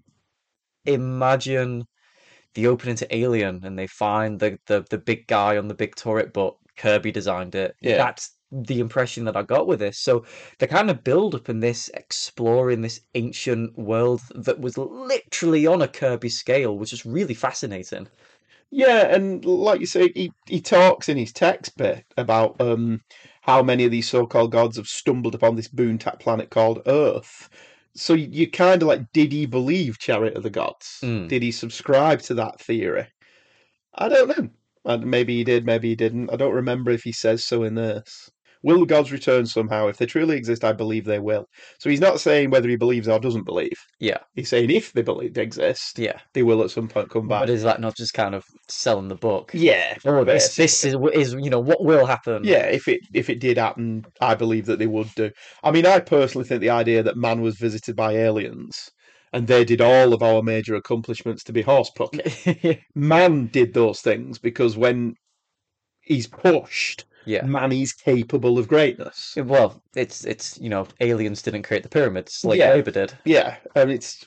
imagine the opening to Alien and they find the, the, the big guy on the big turret, but Kirby designed it. Yeah. That's the impression that I got with this. So the kind of build up in this, exploring this ancient world that was literally on a Kirby scale, was just really fascinating. Yeah, and like you say, he, he talks in his text bit about um, how many of these so-called gods have stumbled upon this boon-tap planet called Earth. So you, you kind of like, did he believe Chariot of the Gods? Mm. Did he subscribe to that theory? I don't know. And maybe he did, maybe he didn't. I don't remember if he says so in this. Will the gods return somehow? If they truly exist, I believe they will. So he's not saying whether he believes or doesn't believe. Yeah, He's saying if they believe they exist, yeah. they will at some point come back. But is that not just kind of selling the book? Yeah, Oh, this this basically. is is you know what will happen. Yeah, if it if it did happen, I believe that they would do. I mean, I personally think the idea that man was visited by aliens and they did all of our major accomplishments to be horsepucky. Man did those things because when he's pushed, Yeah. man is capable of greatness. Well, it's it's you know aliens didn't create the pyramids like Yeah. Labour did. Yeah, and it's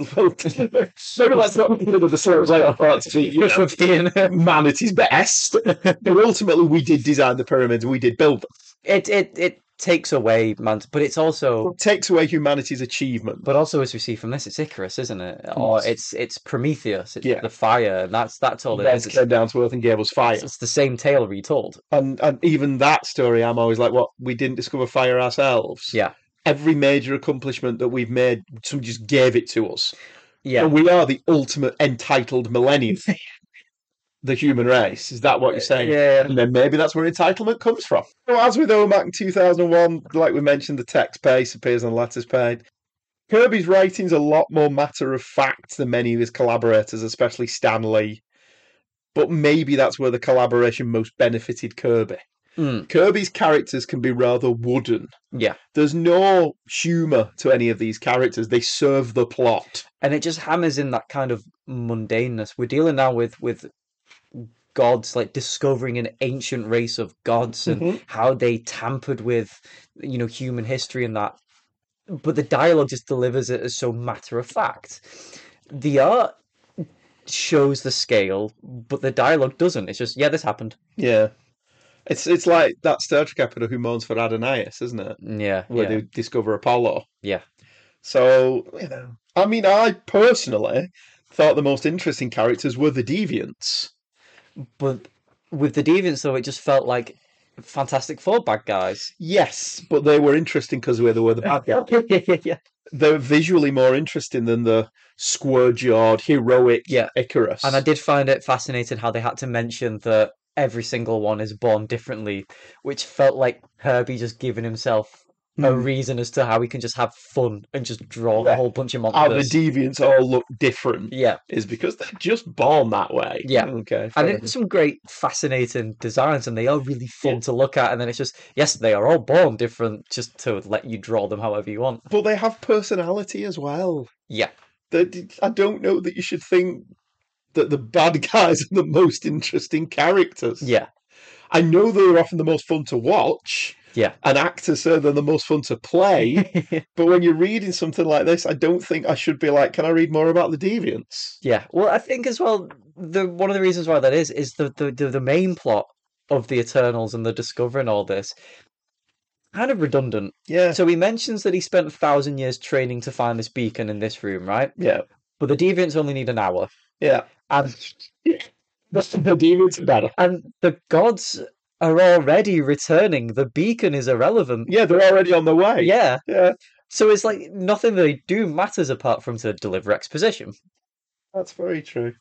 maybe let's not consider the sort of like I thought to be, you know, Being- man at his best. But ultimately, we did design the pyramids and we did build them. it it it takes away man, but it's also It takes away humanity's achievement. but also as we see from this, it's Icarus, isn't it? Or Yes. it's it's Prometheus, it's Yeah. the fire, and that's that's all it Then is. It's, came down to earth and gave us fire. it's the same tale retold. And and even that story, I'm always like, what? We didn't discover fire ourselves. Yeah, Every major accomplishment that we've made, somebody just gave it to us. yeah. And we are the ultimate entitled millennium. The human race. Is that what you're saying? Yeah. And then maybe that's where entitlement comes from. So as with OMAC in two thousand one, like we mentioned, the text base appears on the letters page. Kirby's writing's a lot more matter of fact than many of his collaborators, especially Stan Lee. But maybe that's where the collaboration most benefited Kirby. Mm, Kirby's characters can be rather wooden. yeah. There's no humour to any of these characters. They serve the plot. And it just hammers in that kind of mundaneness. We're dealing now with with gods, like discovering an ancient race of gods and Mhm. how they tampered with, you know, human history and that. But the dialogue just delivers it as so matter of fact. The art shows the scale, but the dialogue doesn't. It's just, yeah, this happened. Yeah. It's it's like that Star Trek episode Who Mourns for Adonais, isn't it? Yeah, Where yeah, they discover Apollo. yeah. So, you know, I mean, I personally thought the most interesting characters were the Deviants. But with the Deviants, though, it just felt like Fantastic Four bad guys. Yes, but they were interesting because they were the bad guys. yeah. They're visually more interesting than the square-jawed, heroic Yeah. Icarus. And I did find it fascinating how they had to mention that every single one is born differently, which felt like Kirby just giving himself a Hmm. reason as to how he can just have fun and just draw Yeah. a whole bunch of How the monsters. Deviants all look different Yeah. is because they're just born that way. Yeah. Okay. And fair it's some great, fascinating designs, and they are really fun Yeah. to look at. And then it's just, yes, they are all born different, just to let you draw them however you want. But they have personality as well. Yeah. They- I don't know that you should think that the bad guys are the most interesting characters. Yeah. I know they're often the most fun to watch, Yeah. and actors say they're the most fun to play. But when you're reading something like this, I don't think I should be like, can I read more about the Deviants? Yeah. Well, I think as well, the one of the reasons why that is is the the the, the main plot of the Eternals and the discovering all this, kind of redundant. Yeah. So he mentions that he spent a thousand years training to find this beacon in this room, right? Yeah. But the deviants only need an hour. Yeah. And the demons are better. And the gods are already returning. The beacon is irrelevant. Yeah, they're already on their way. Yeah. Yeah. So it's like nothing they do matters apart from to deliver exposition. That's very true.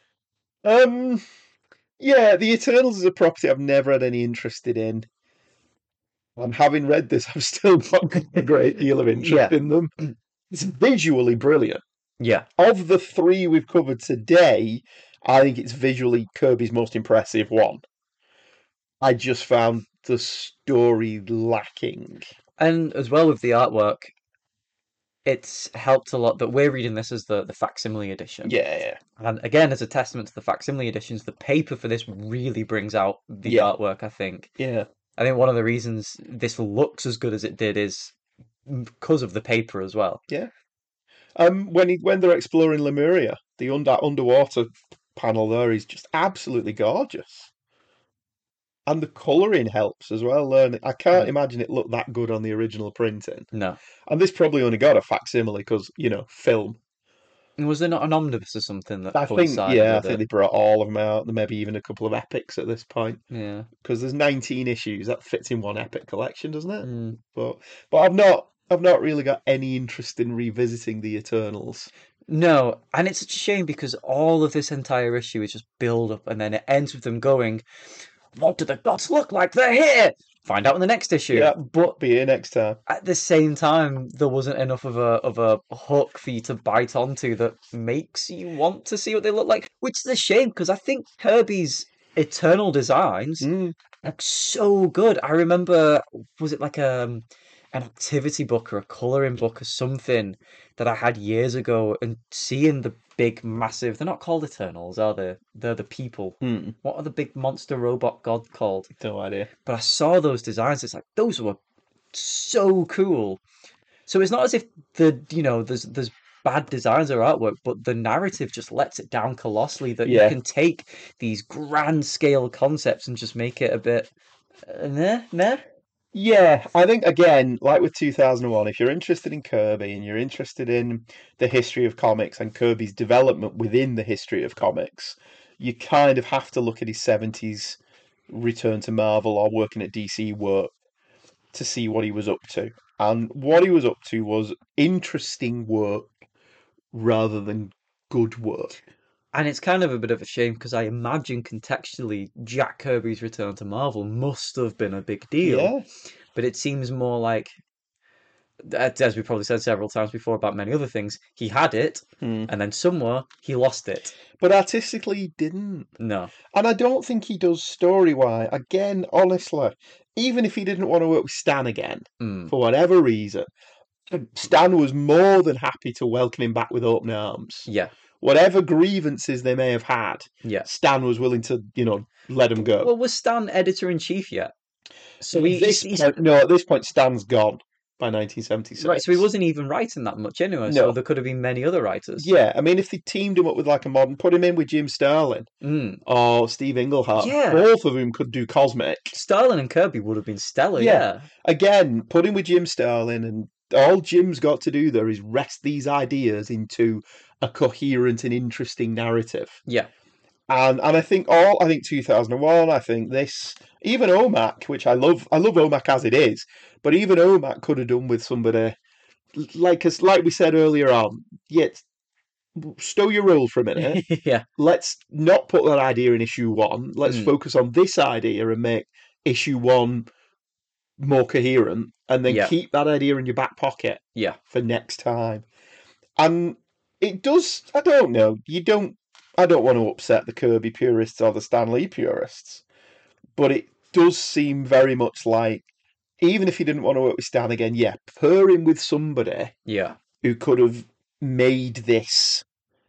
Um, yeah, the Eternals is a property I've never had any interest in. And having read this, I've still got a great deal of interest Yeah. in them. It's visually brilliant. Yeah. Of the three we've covered today, I think it's visually Kirby's most impressive one. I just found the story lacking. And as well with the artwork, it's helped a lot that we're reading this as the, the facsimile edition. Yeah, yeah. And again, as a testament to the facsimile editions, the paper for this really brings out the Yeah. artwork, I think. Yeah. I think one of the reasons this looks as good as it did is because of the paper as well. Yeah. Um, when he, when they're exploring Lemuria, the under, underwater panel there is just absolutely gorgeous. And the colouring helps as well. Learning, I can't Mm. imagine it looked that good on the original printing. No. And this probably only got a facsimile because, you know, film. And was there not an omnibus or something that I think, coincided yeah, I with think it? they brought all of them out. Maybe even a couple of epics at this point. Yeah. Because there's nineteen issues. That fits in one epic collection, doesn't it? Mm. But but I've not I've not really got any interest in revisiting the Eternals. No, and it's such a shame because all of this entire issue is just build up and then it ends with them going, "What do the gods look like? They're here!" Find out in the next issue. Yeah. But Be here next time. at the same time, there wasn't enough of a of a hook for you to bite onto that makes you want to see what they look like. Which is a shame because I think Kirby's Eternal designs Mm. look so good. I remember, was it like um an activity book or a colouring book or something that I had years ago, and seeing the big, massive, they're not called Eternals, are they? They're the people. Mm. What are the big monster robot god called? No idea. But I saw those designs, it's like, those were so cool. So it's not as if the, you know, there's there's bad designs or artwork, but the narrative just lets it down colossally that Yeah. you can take these grand scale concepts and just make it a bit, uh, meh, meh. Yeah, I think again, like with two thousand one, if you're interested in Kirby and you're interested in the history of comics and Kirby's development within the history of comics, you kind of have to look at his seventies return to Marvel or working at D C work to see what he was up to. And what he was up to was interesting work rather than good work. And it's kind of a bit of a shame because I imagine contextually Jack Kirby's return to Marvel must have been a big deal. Yeah. But it seems more like, as we probably said several times before about many other things, he had it, Hmm. and then somewhere he lost it. But artistically, he didn't. No. And I don't think he does story wise. Again, honestly, even if he didn't want to work with Stan again, Mm. for whatever reason, Stan was more than happy to welcome him back with open arms. Yeah. Whatever grievances they may have had, Yeah. Stan was willing to, you know, let him go. Well, was Stan editor in chief yet? So At he, this he's, point, no, at this point, Stan's gone by nineteen seventy-six. right. So he wasn't even writing that much anyway. No. So there could have been many other writers. Yeah, I mean, if they teamed him up with like a modern, put him in with Jim Starlin Mm. or Steve Englehart, Yeah. both of whom could do cosmic. Starlin and Kirby would have been stellar. Yeah. Yeah. Again, put him with Jim Starlin, and all Jim's got to do there is rest these ideas into a coherent and interesting narrative. Yeah. And and I think all I think two thousand one, I think this, even O M A C, which I love, I love O M A C as it is, but even O M A C could have done with somebody like us, like we said earlier on. Yet, stow your roll for a minute. yeah. Let's not put that idea in issue one. Let's Mm. focus on this idea and make issue one more coherent, and then Yeah. keep that idea in your back pocket Yeah. for next time. And it does. I don't know. You don't. I don't want to upset the Kirby purists or the Stan Lee purists, but it does seem very much like, even if you didn't want to work with Stan again, yeah, pair him with somebody Yeah. who could have made this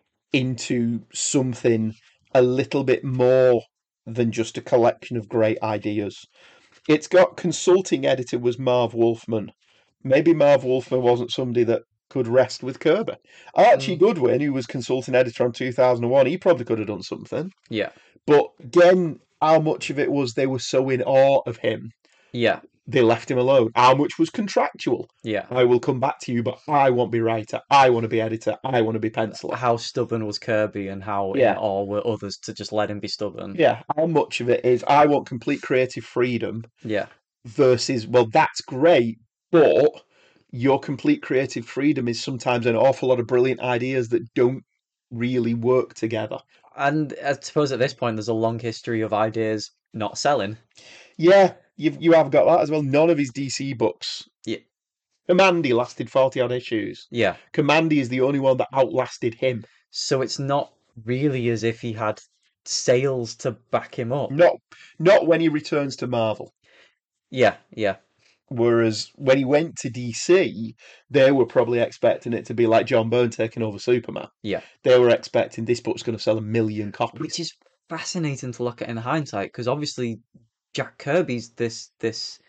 into something a little bit more than just a collection of great ideas. It's got consulting editor was Marv Wolfman. Maybe Marv Wolfman wasn't somebody that could rest with Kirby. Archie Mm. Goodwin, who was consulting editor on two thousand one, he probably could have done something. Yeah. But again, how much of it was they were so in awe of him Yeah, they left him alone? How much was contractual? yeah. I will come back to you, but I won't be writer. I want to be editor. I want to be penciler. How stubborn was Kirby, and how in Yeah. awe were others to just let him be stubborn? Yeah, how much of it is I want complete creative freedom Yeah, versus, well, that's great, but your complete creative freedom is sometimes an awful lot of brilliant ideas that don't really work together. and I suppose at this point there's a long history of ideas not selling. Yeah, you've, you have got that as well. None of his D C books. Yeah, Commandy lasted forty odd issues. yeah. Commandy is the only one that outlasted him. So it's not really as if he had sales to back him up. Not not when he returns to Marvel. Yeah, yeah, Whereas when he went to D C, they were probably expecting it to be like John Byrne taking over Superman. yeah. They were expecting this book's going to sell a million copies. Which is fascinating to look at in hindsight, because obviously Jack Kirby's this this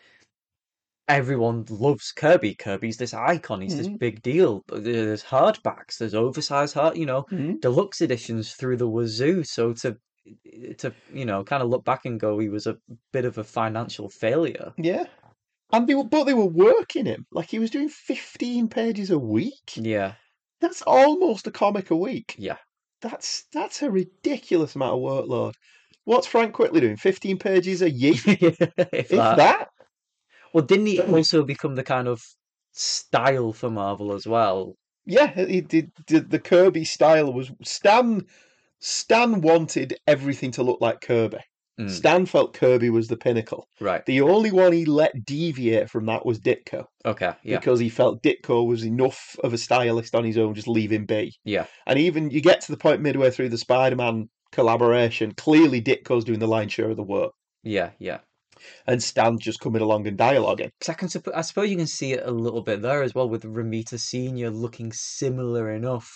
everyone loves Kirby. Kirby's this icon. He's this Mhm. big deal. But there's hardbacks. There's oversized hard, you know, Mhm. deluxe editions through the wazoo. So to to you know kind of look back and go, he was a bit of a financial failure. Yeah. And they were, but they were working him. Like he was doing fifteen pages a week. Yeah, That's almost a comic a week. yeah. That's that's a ridiculous amount of workload. What's Frank Whitley doing? fifteen pages a year? if If that. that? Well, didn't he also become the kind of style for Marvel as well? Yeah, he did. did- The Kirby style was Stan. Stan wanted everything to look like Kirby. Mm, Stan felt Kirby was the pinnacle. right. The only one he let deviate from that was Ditko, Okay. Yeah. because he felt Ditko was enough of a stylist on his own, just leave him be. Yeah. And even you get to the point midway through the Spider-Man collaboration, clearly Ditko's doing the lion's share of the work, Yeah. Yeah. and Stan's just coming along and dialoguing. Because I can, suppo- I suppose you can see it a little bit there as well with Ramita Senior looking similar enough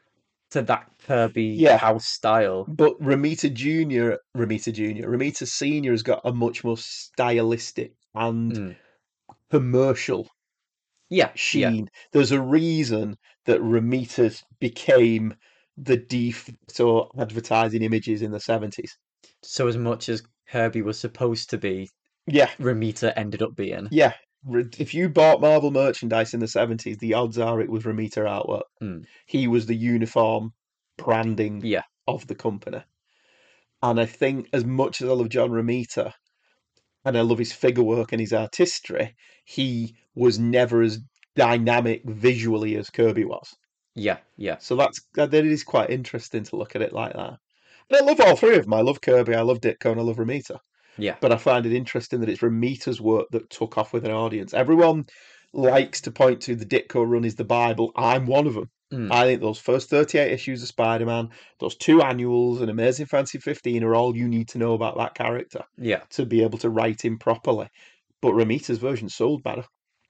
to that Kirby Yeah. house style. But Ramita Junior, Ramita Junior, Ramita Senior has got a much more stylistic and Mm. commercial Yeah. Yeah. sheen. There's a reason that Ramita became the de facto advertising images in the seventies. So as much as Kirby was supposed to be, Yeah, Ramita ended up being. yeah. Re- If you bought Marvel merchandise in the seventies, the odds are it was Ramita artwork. Mm. He was the uniform branding Yeah. of the company. And I think as much as I love John Romita and I love his figure work and his artistry, he was never as dynamic visually as Kirby was. Yeah. Yeah. So that's that it is quite interesting to look at it like that. And I love all three of them. I love Kirby, I love Ditko, and I love Romita. Yeah. But I find it interesting that it's Romita's work that took off with an audience. Everyone likes to point to the Ditko run is the Bible. I'm one of them. Mm. I think those first thirty-eight issues of Spider-Man, those two annuals, and Amazing Fantasy fifteen are all you need to know about that character Yeah. to be able to write him properly. But Romita's version sold better.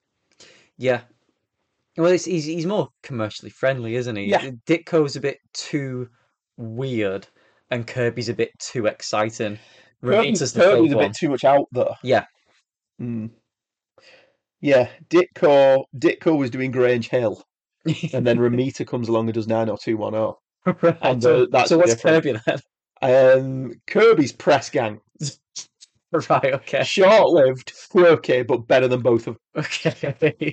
Yeah. Well, it's, he's he's more commercially friendly, isn't he? Yeah. Ditko's a bit too weird, and Kirby's a bit too exciting. Kirby's, Romita's the Kirby's fake a one. bit too much out there. Yeah. Mm. Yeah, Ditko, Ditko was doing Grange Hill, and then Romita comes along and does nine oh two one oh. Right. And, So, uh, that's so what's different. Kirby then? Um, Kirby's Press Gang. Right. Okay. Short-lived, quirky, but better than both of Okay.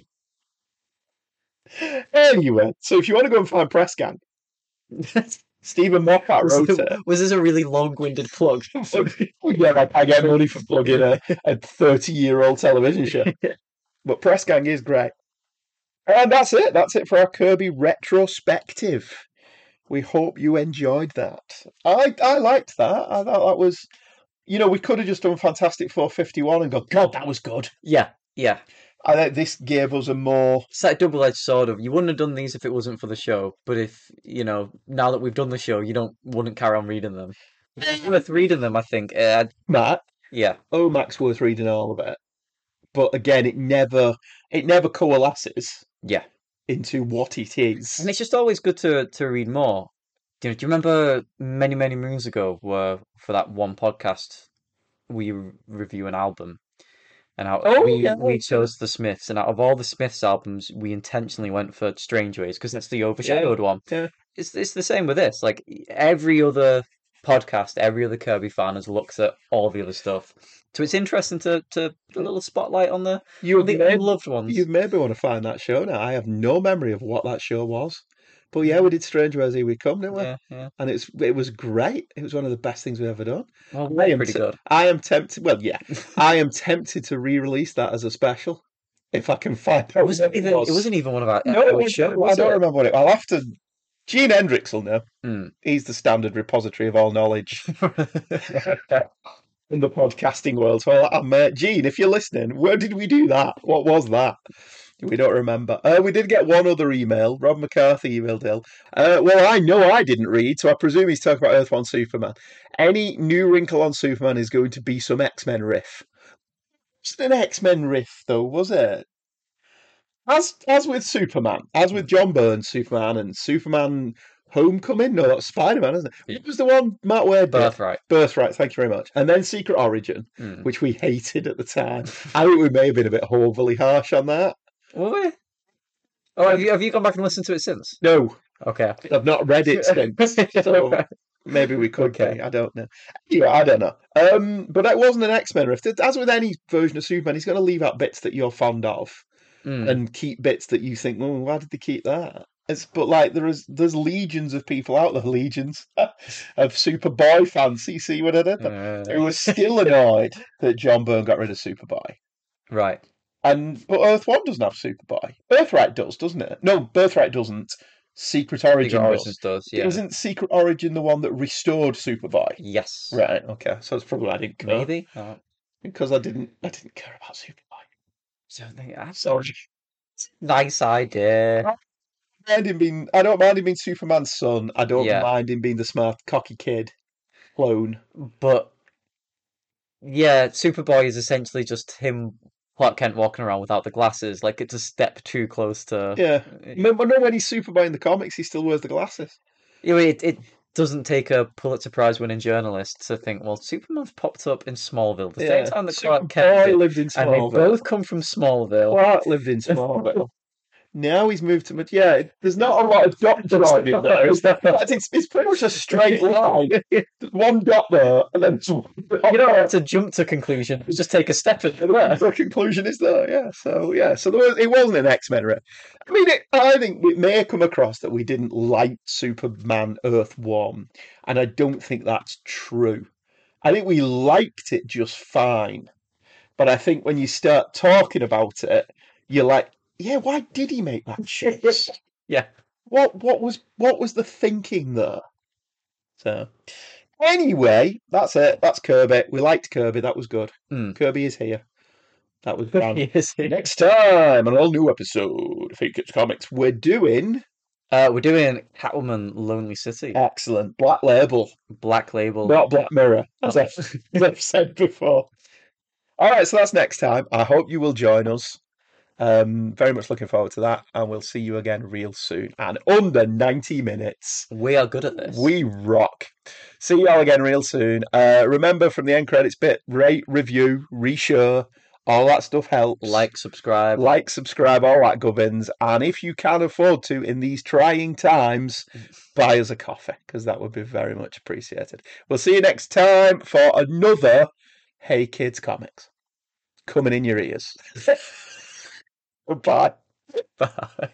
them. Anyway, so if you want to go and find Press Gang, Stephen Moffat Was, wrote it- it. was this a really long-winded plug? Yeah, like I get money for plugging a, a thirty-year-old television show. But Press Gang is great. And that's it. That's it for our Kirby retrospective. We hope you enjoyed that. I I liked that. I thought that was, you know, we could have just done Fantastic Four fifty-one and go, God, that was good. Yeah. Yeah. I think this gave us a more, It's that double-edged sword of you wouldn't have done these if it wasn't for the show, but if you know now that we've done the show, you don't wouldn't carry on reading them. It's worth reading them, I think. Uh, Matt, yeah. Omax worth reading all of it. But again, it never it never coalesces Yeah. into what it is. And it's just always good to to read more. Do you, do you remember many, many moons ago where for that one podcast we re- review an album and how Oh, we yeah, we yeah. chose the Smiths, and out of all the Smiths albums, we intentionally went for Strange Ways because that's the overshadowed one. yeah. It's it's the same with this. Like every other podcast, every other Kirby fan has looked at all the other stuff. So it's interesting to to put a little spotlight on the, You on the may, unloved ones. you maybe want to find that show now. I have no memory of what that show was. But yeah, we did Stranger as Here We Come, didn't we? Yeah, yeah. And it's it was great. It was one of the best things we've ever done. Well, I am pretty t- good. I am tempted. Well, yeah, I am tempted to re-release that as a special if I can find out. It wasn't what even. was. It wasn't even one of our. No, our it was, shows, I was don't it? remember what it. I'll have to. Gene Hendricks will know. Mm. He's the standard repository of all knowledge in the podcasting world. So, um, uh, Gene, if you're listening, where did we do that? What was that? We don't remember. Uh, we did get one other email. Rob McCarthy emailed Hill. Uh, well, I know I didn't read, so I presume he's talking about Earth One Superman. Any new wrinkle on Superman is going to be some X-Men riff. It's an X-Men riff, though, was it? As as with Superman, as with John Byrne's Superman and Superman Homecoming, no, that's Spider-Man, isn't it? What was the one Matt Wade did? Birthright. Birthright, thank you very much. And then Secret Origin, Mm. which we hated at the time. I think we may have been a bit overly harsh on that. Were we? Oh, have you have you gone back and listened to it since? No, Okay. I've not read it since. So maybe we could Okay. be. I don't know. Yeah, I don't know. Um, but it wasn't an X-Men riff. As with any version of Superman, he's going to leave out bits that you're fond of Mm. and keep bits that you think, oh, why did they keep that? It's, but like there is, there's legions of people out there, legions of Superboy fans. You see what I did? Uh, Who was still annoyed that John Byrne got rid of Superboy. right. And but Earth One doesn't have Superboy. Birthright does, doesn't it? No, Birthright doesn't. Secret Origin Secret does. Origins does. Yeah. Isn't Secret Origin the one that restored Superboy? Yes. Right. Okay. So it's probably why I didn't care. Maybe. Oh. Because I didn't. I didn't care about Superboy. So I think that's Sorry. nice idea. I don't mind him being. I don't mind him being Superman's son. I don't Yeah. mind him being the smart, cocky kid clone. But yeah, Superboy is essentially just him, Clark Kent, walking around without the glasses. Like it's a step too close to. Yeah. Remember, no, when he's Superboy in the comics, he still wears the glasses. You know, it it doesn't take a Pulitzer Prize winning journalist to think, well, Superman's popped up in Smallville the same time that Clark Kent Superboy did, lived in and they Smallville. both come from Smallville. Clark lived in Smallville. Now he's moved to Mad- yeah. it- There's not a lot of dot drawing in there, is there? It's, it's pretty much a straight line. There's one dot there, and then it's one dot You don't there. have to jump to conclusion. Just take a step into there. The conclusion is there, yeah. So yeah, so there was, it wasn't an X-Men riff. I mean, it, I think it may come across that we didn't like Superman Earth One, and I don't think that's true. I think we liked it just fine, but I think when you start talking about it, you're like, yeah, why did he make that choice? Yeah. What what was what was the thinking there? So anyway, that's it. That's Kirby. We liked Kirby. That was good. Mm. Kirby is here. That was fun. Yes. Next time, an all new episode of Hey Kids Comics, we're doing Uh, we're doing Catwoman Lonely City. excellent Black Label, Black Label. not Black Mirror, as Oh. I've, as I've said before. All right, so that's next time. I hope you will join us. Um, very much looking forward to that, and we'll see you again real soon. And under ninety minutes, We are good at this. we rock. See you all again real soon. Uh, remember from the end credits bit, rate, review, reshare, all that stuff helps. Like, subscribe. like, subscribe, all that gubbins. And if you can afford to in these trying times, buy us a coffee, because that would be very much appreciated. We'll see you next time for another Hey Kids Comics coming in your ears. Goodbye. Bye.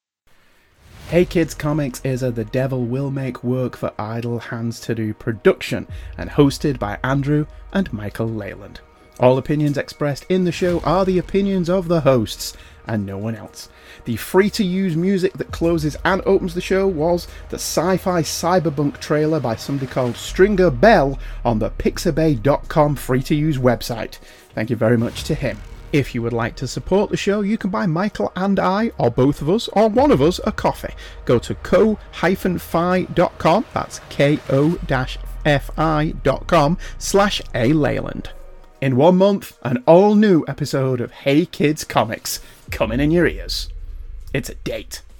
Hey Kids Comics is a The Devil Will Make Work for Idle Hands to Do production and hosted by Andrew and Michael Leyland. All opinions expressed in the show are the opinions of the hosts and no one else. The free-to-use music that closes and opens the show was the sci-fi cyberbunk trailer by somebody called Stringer Bell on the pixabay dot com free-to-use website. Thank you very much to him. If you would like to support the show, you can buy Michael and I, or both of us, or one of us, a coffee. Go to ko dash fi dot com, that's ko dash fi dot com, slash A Leyland. In one month, an all-new episode of Hey Kids Comics coming in your ears. It's a date.